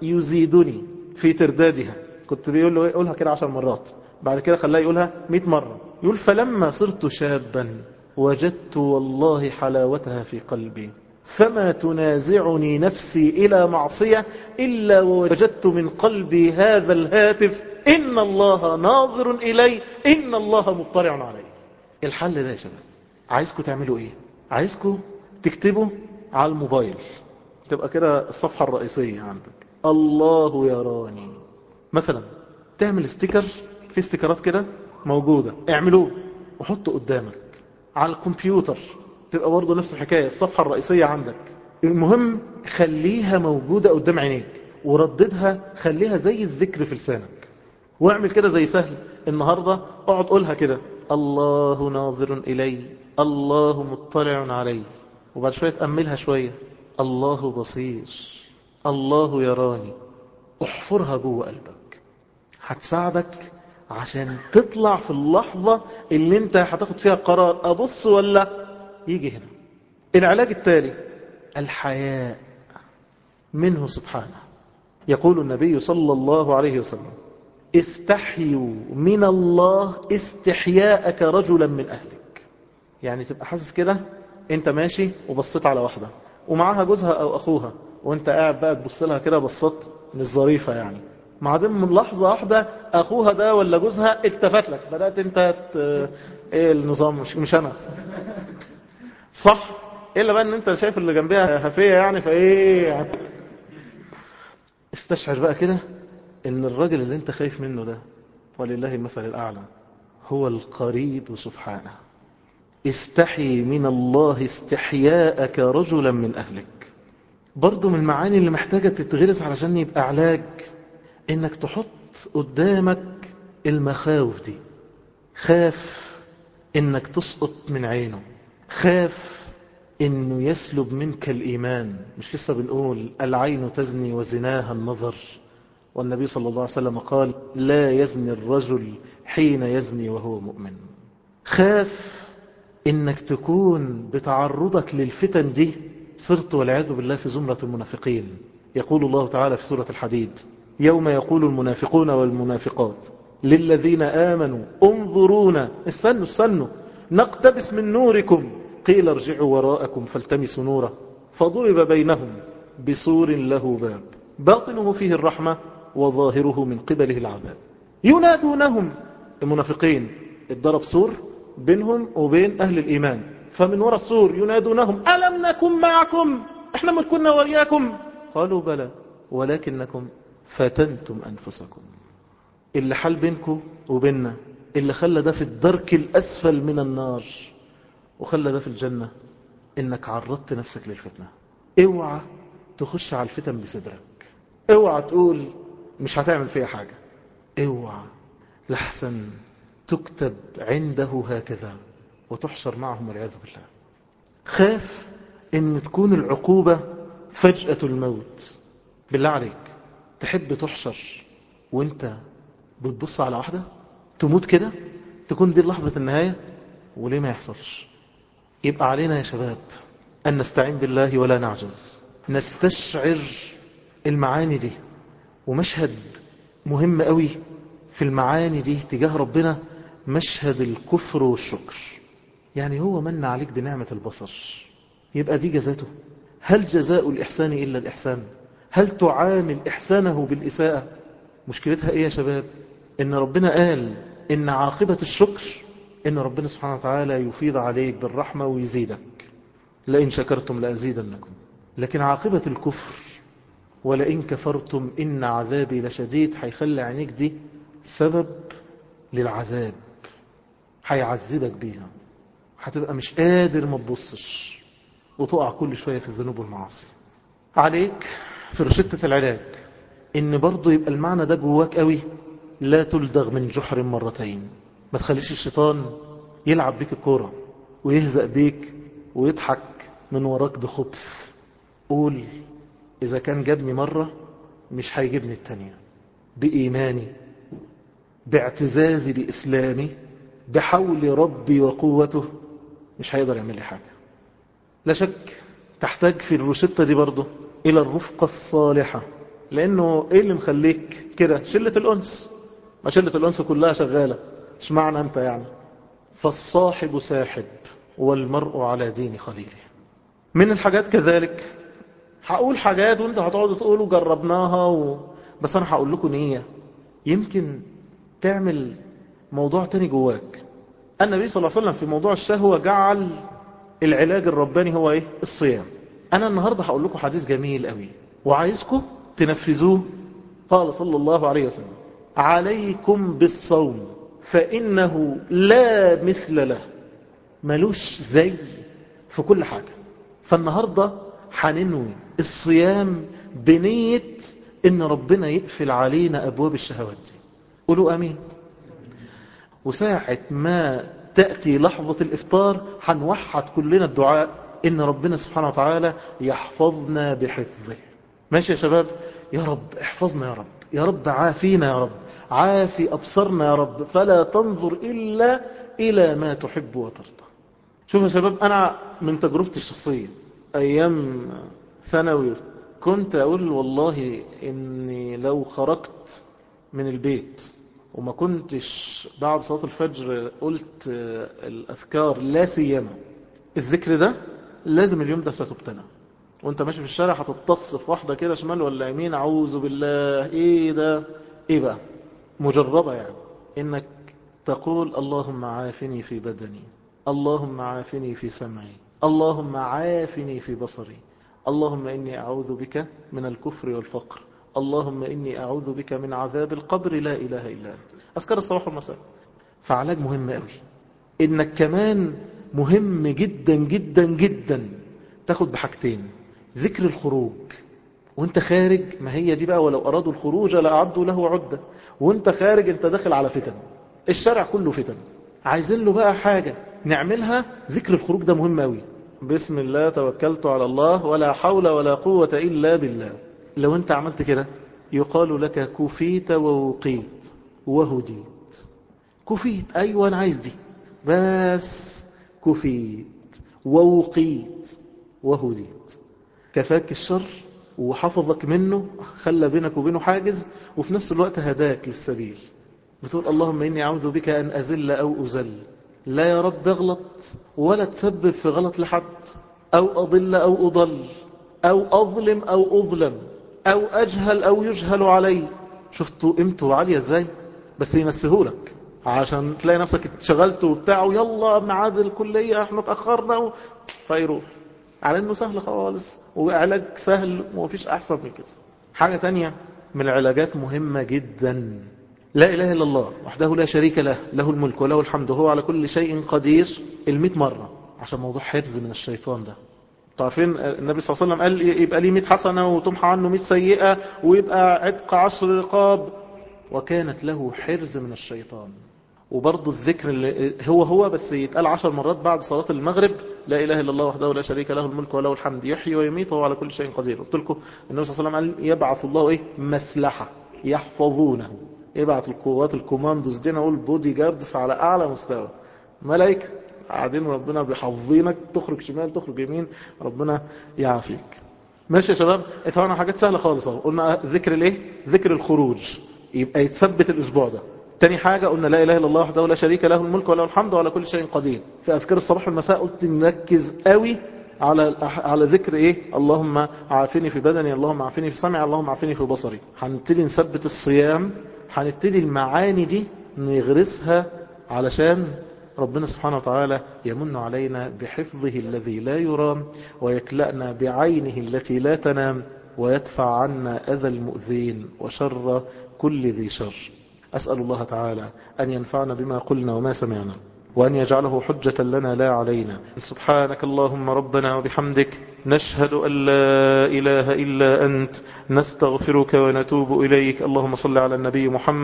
S1: يزيدني في تردادها. كنت بيقول له يقولها كده 10 مرات، بعد كده خلاه يقولها 100 مرة. يقول فلما صرت شابا وجدت والله حلاوتها في قلبي، فما تنازعني نفسي إلى معصية إلا وجدت من قلبي هذا الهاتف، إن الله ناظر إلي إن الله مطلع علي. الحل ده يا شباب عايزكم تعملوا إيه؟ عايزكم تكتبوا على الموبايل، تبقى كده الصفحة الرئيسية عندك الله يراني مثلا. تعمل ستيكر، في ستيكرات كده موجودة، اعملوه وحطه قدامك. على الكمبيوتر تبقى برضه نفس الحكاية، الصفحة الرئيسية عندك. المهم خليها موجودة قدام عينيك، ورددها خليها زي الذكر في لسانك. واعمل كده زي سهل النهاردة، اقعد قولها كده: الله ناظر إلي، الله مطلع علي. وبعد شوية تأملها شوية: الله بصير، الله يراني. احفرها جوه قلبك، هتساعدك عشان تطلع في اللحظة اللي انت هتاخد فيها قرار ابص ولا يجي هنا. العلاج التالي الحياء منه سبحانه. يقول النبي صلى الله عليه وسلم: استحيوا من الله استحياءك رجلا من أهلك. يعني تبقى حاسس كده انت ماشي وبصيت على واحدة ومعاها جوزها او اخوها، وانت قاعد بقى تبص لها كده بصات مش ظريفة يعني، بعدين من لحظة واحدة اخوها ده ولا جوزها التفت لك، بدأت انت ايه النظام؟ مش انا صح؟ الا بقى ان انت شايف اللي جنبها هفية يعني، فايه استشعر بقى كده ان الراجل اللي انت خايف منه ده ولله المثل الاعلى هو القريب سبحانه. استحي من الله استحياءك رجلا من أهلك. برضو من المعاني اللي محتاجة تتغرس علشان يبقى علاج، انك تحط قدامك المخاوف دي. خاف انك تسقط من عينه، خاف انه يسلب منك الإيمان. مش لسه بنقول العين تزني وزناها النظر؟ والنبي صلى الله عليه وسلم قال: لا يزني الرجل حين يزني وهو مؤمن. خاف انك تكون بتعرضك للفتن دي صرت والعياذ بالله في زمرة المنافقين. يقول الله تعالى في سورة الحديد: يوم يقول المنافقون والمنافقات للذين آمنوا انظرونا، استنوا نقتبس من نوركم، قيل ارجعوا وراءكم فالتمسوا نورا فضرب بينهم بسور له باب باطنه فيه الرحمة وظاهره من قبله العذاب. ينادونهم، المنافقين اتضرب سور بينهم وبين أهل الإيمان، فمن وراء السور ينادونهم: ألم نكن معكم؟ احنا ما كنا وياكم؟ قالوا: بلى ولكنكم فتنتم أنفسكم. اللي حال بينكم وبيننا، اللي خلى ده في الدرك الأسفل من النار وخلى ده في الجنة، إنك عرضت نفسك للفتنة. اوعى تخش على الفتن بصدرك، اوعى تقول مش هتعمل فيها حاجة، اوعى لحسن تكتب عنده هكذا وتحشر معهم والعياذ بالله. خاف ان تكون العقوبة فجأة الموت. بالله عليك تحب تحشر وانت بتبص على واحدة تموت كده؟ تكون دي لحظة النهاية؟ وليه ما يحصلش؟ يبقى علينا يا شباب أن نستعين بالله ولا نعجز، نستشعر المعاني دي. ومشهد مهم قوي في المعاني دي تجاه ربنا مشهد الكفر والشكر. يعني هو من عليك بنعمة البصر، يبقى دي جزاته؟ هل جزاء الإحسان إلا الإحسان؟ هل تعامل إحسانه بالإساءة؟ مشكلتها إيه يا شباب؟ إن ربنا قال إن عاقبة الشكر إن ربنا سبحانه وتعالى يفيض عليك بالرحمة ويزيدك، لئن شكرتم لأزيدنكم. لكن عاقبة الكفر ولئن كفرتم إن عذابي لشديد، هيخلي عينيك دي سبب للعذاب، هيعذبك بيها، هتبقى مش قادر ما تبصش وتقع كل شوية في الذنوب والمعاصي. عليك في روشتة العلاج ان برضو يبقى المعنى ده جواك قوي: لا تلدغ من جحر مرتين. ما تخليش الشيطان يلعب بيك الكورة ويهزأ بيك ويضحك من وراك بخبث. قول: إذا كان جابني مرة مش هيجيبني التانية، بإيماني، باعتزازي بإسلامي، بحول ربي وقوته مش هيقدر يعمل لي حاجة. لا شك تحتاج في الروشتة دي برضو إلى الرفقة الصالحة، لأنه إيه اللي مخليك كده؟ شلة الأنس. ما شلة الأنس كلها شغالة، مش معنى أنت يعني. فالصاحب ساحب والمرء على دين خليله. من الحاجات كذلك، هقول حاجات وانت هتقعدوا تقولوا جربناها بس أنا هقول لكم نية يمكن تعمل موضوع تاني جواك. النبي صلى الله عليه وسلم في موضوع الشهوة جعل العلاج الرباني هو ايه؟ الصيام. انا النهاردة هقول لكم حديث جميل قوي وعايزكم تنفذوه. قال صلى الله عليه وسلم: عليكم بالصوم فإنه لا مثل له. ملوش زي في كل حاجة. فالنهاردة هننوي الصيام بنية ان ربنا يقفل علينا ابواب الشهوات دي. قولوا امين. وساعة ما تأتي لحظة الإفطار هنوحد كلنا الدعاء إن ربنا سبحانه وتعالى يحفظنا بحفظه. ماشي يا شباب؟ يا رب احفظنا، يا رب، يا رب عافينا، يا رب عافي أبصرنا، يا رب فلا تنظر إلا إلى ما تحب وترضى. شوف يا شباب، أنا من تجربتي الشخصية أيام ثانوي كنت أقول والله إني لو خرجت من البيت وما كنتش بعد صلاة الفجر قلت الأذكار، لا سيما الذكر ده، لازم اليوم ده ستبتلى. وانت ماشي في الشارع هتتص في واحدة كده شمال ولا يمين، أعوذ بالله، ايه ده، ايه بقى، مجربة يعني انك تقول اللهم عافني في بدني، اللهم عافني في سمعي، اللهم عافني في بصري، اللهم إني أعوذ بك من الكفر والفقر، اللهم إني أعوذ بك من عذاب القبر لا إله إلا أنت. أذكار الصباح والمساء. فعلاج مهم قوي. إنك كمان مهم جدا جدا جدا تاخد بحاجتين: ذكر الخروج وانت خارج، ما هي دي بقى، ولو أرادوا الخروج لأعدوا له عدة. وانت خارج انت داخل على فتن، الشارع كله فتن، عايزين له بقى حاجة نعملها. ذكر الخروج ده مهم قوي. بسم الله توكلت على الله ولا حول ولا قوة إلا بالله. لو انت عملت كده يقال لك كفيت ووقيت وهديت. كفيت، أيوة أنا عايز دي، بس كفيت ووقيت وهديت. كفاك الشر وحفظك منه، خلى بينك وبينه حاجز، وفي نفس الوقت هداك للسبيل. بتقول اللهم إني أعوذ بك أن أزل أو أزل. لا يا رب اغلط ولا تسبب في غلط لحد، أو أضل أو أضل، أو أظلم أو أظلم، أو أجهل أو يجهل علي. شفتوا قيمته عالية ازاي؟ بس ينسهولك عشان تلاقي نفسك اتشغلت وبتاع، ويلا ميعاد الكلية احنا اتأخرنا فيروح على انه سهل خالص، وعلاج سهل ومفيش احسن من كده. حاجة تانية من العلاجات مهمة جدا: لا إله إلا الله وحده لا شريك له، له الملك وله الحمد وهو على كل شيء قدير، 100 مرة، عشان موضوع حرز من الشيطان ده. تعرفين النبي صلى الله عليه وسلم قال يبقى ليه 100 حسنة وتمحى عنه 100 سيئة ويبقى عتق 10 رقاب، وكانت له حرز من الشيطان. وبرضه الذكر اللي هو بس يتقال 10 مرات بعد صلاة المغرب: لا إله إلا الله وحده لا شريك له الملك وله الحمد يحيي ويميت وهو على كل شيء قدير. قلت لكم النبي صلى الله عليه وسلم قال يبعث الله مسلحة يحفظونه، يبعث القوات الكوماندوز دي، نقول بودي جاردس على أعلى مستوى، ملائكة قاعدين ربنا بيحفظينك، تخرج شمال تخرج يمين، ربنا يعافيك. ماشي يا شباب؟ طبعا حاجات سهلة خالص اهو. قلنا ذكر الايه؟ ذكر الخروج، يبقى يتثبت الاسبوع ده. تاني حاجة قلنا لا إله إلا الله وحده لا شريك له الملك وله الحمد وعلى كل شيء قدير. في أذكار الصباح والمساء قلت نركز قوي على ذكر ايه؟ اللهم عافني في بدني، اللهم عافني في سمعي، اللهم عافني في بصري. هنبتدي نثبت الصيام، هنبتدي المعاني دي نغرسها علشان ربنا سبحانه وتعالى يمن علينا بحفظه الذي لا يرام، ويكلأنا بعينه التي لا تنام، ويدفع عنا أذى المؤذين وشر كل ذي شر. أسأل الله تعالى أن ينفعنا بما قلنا وما سمعنا، وأن يجعله حجة لنا لا علينا. سبحانك اللهم ربنا وبحمدك، نشهد أن لا إله إلا أنت، نستغفرك ونتوب إليك. اللهم صل على النبي محمد.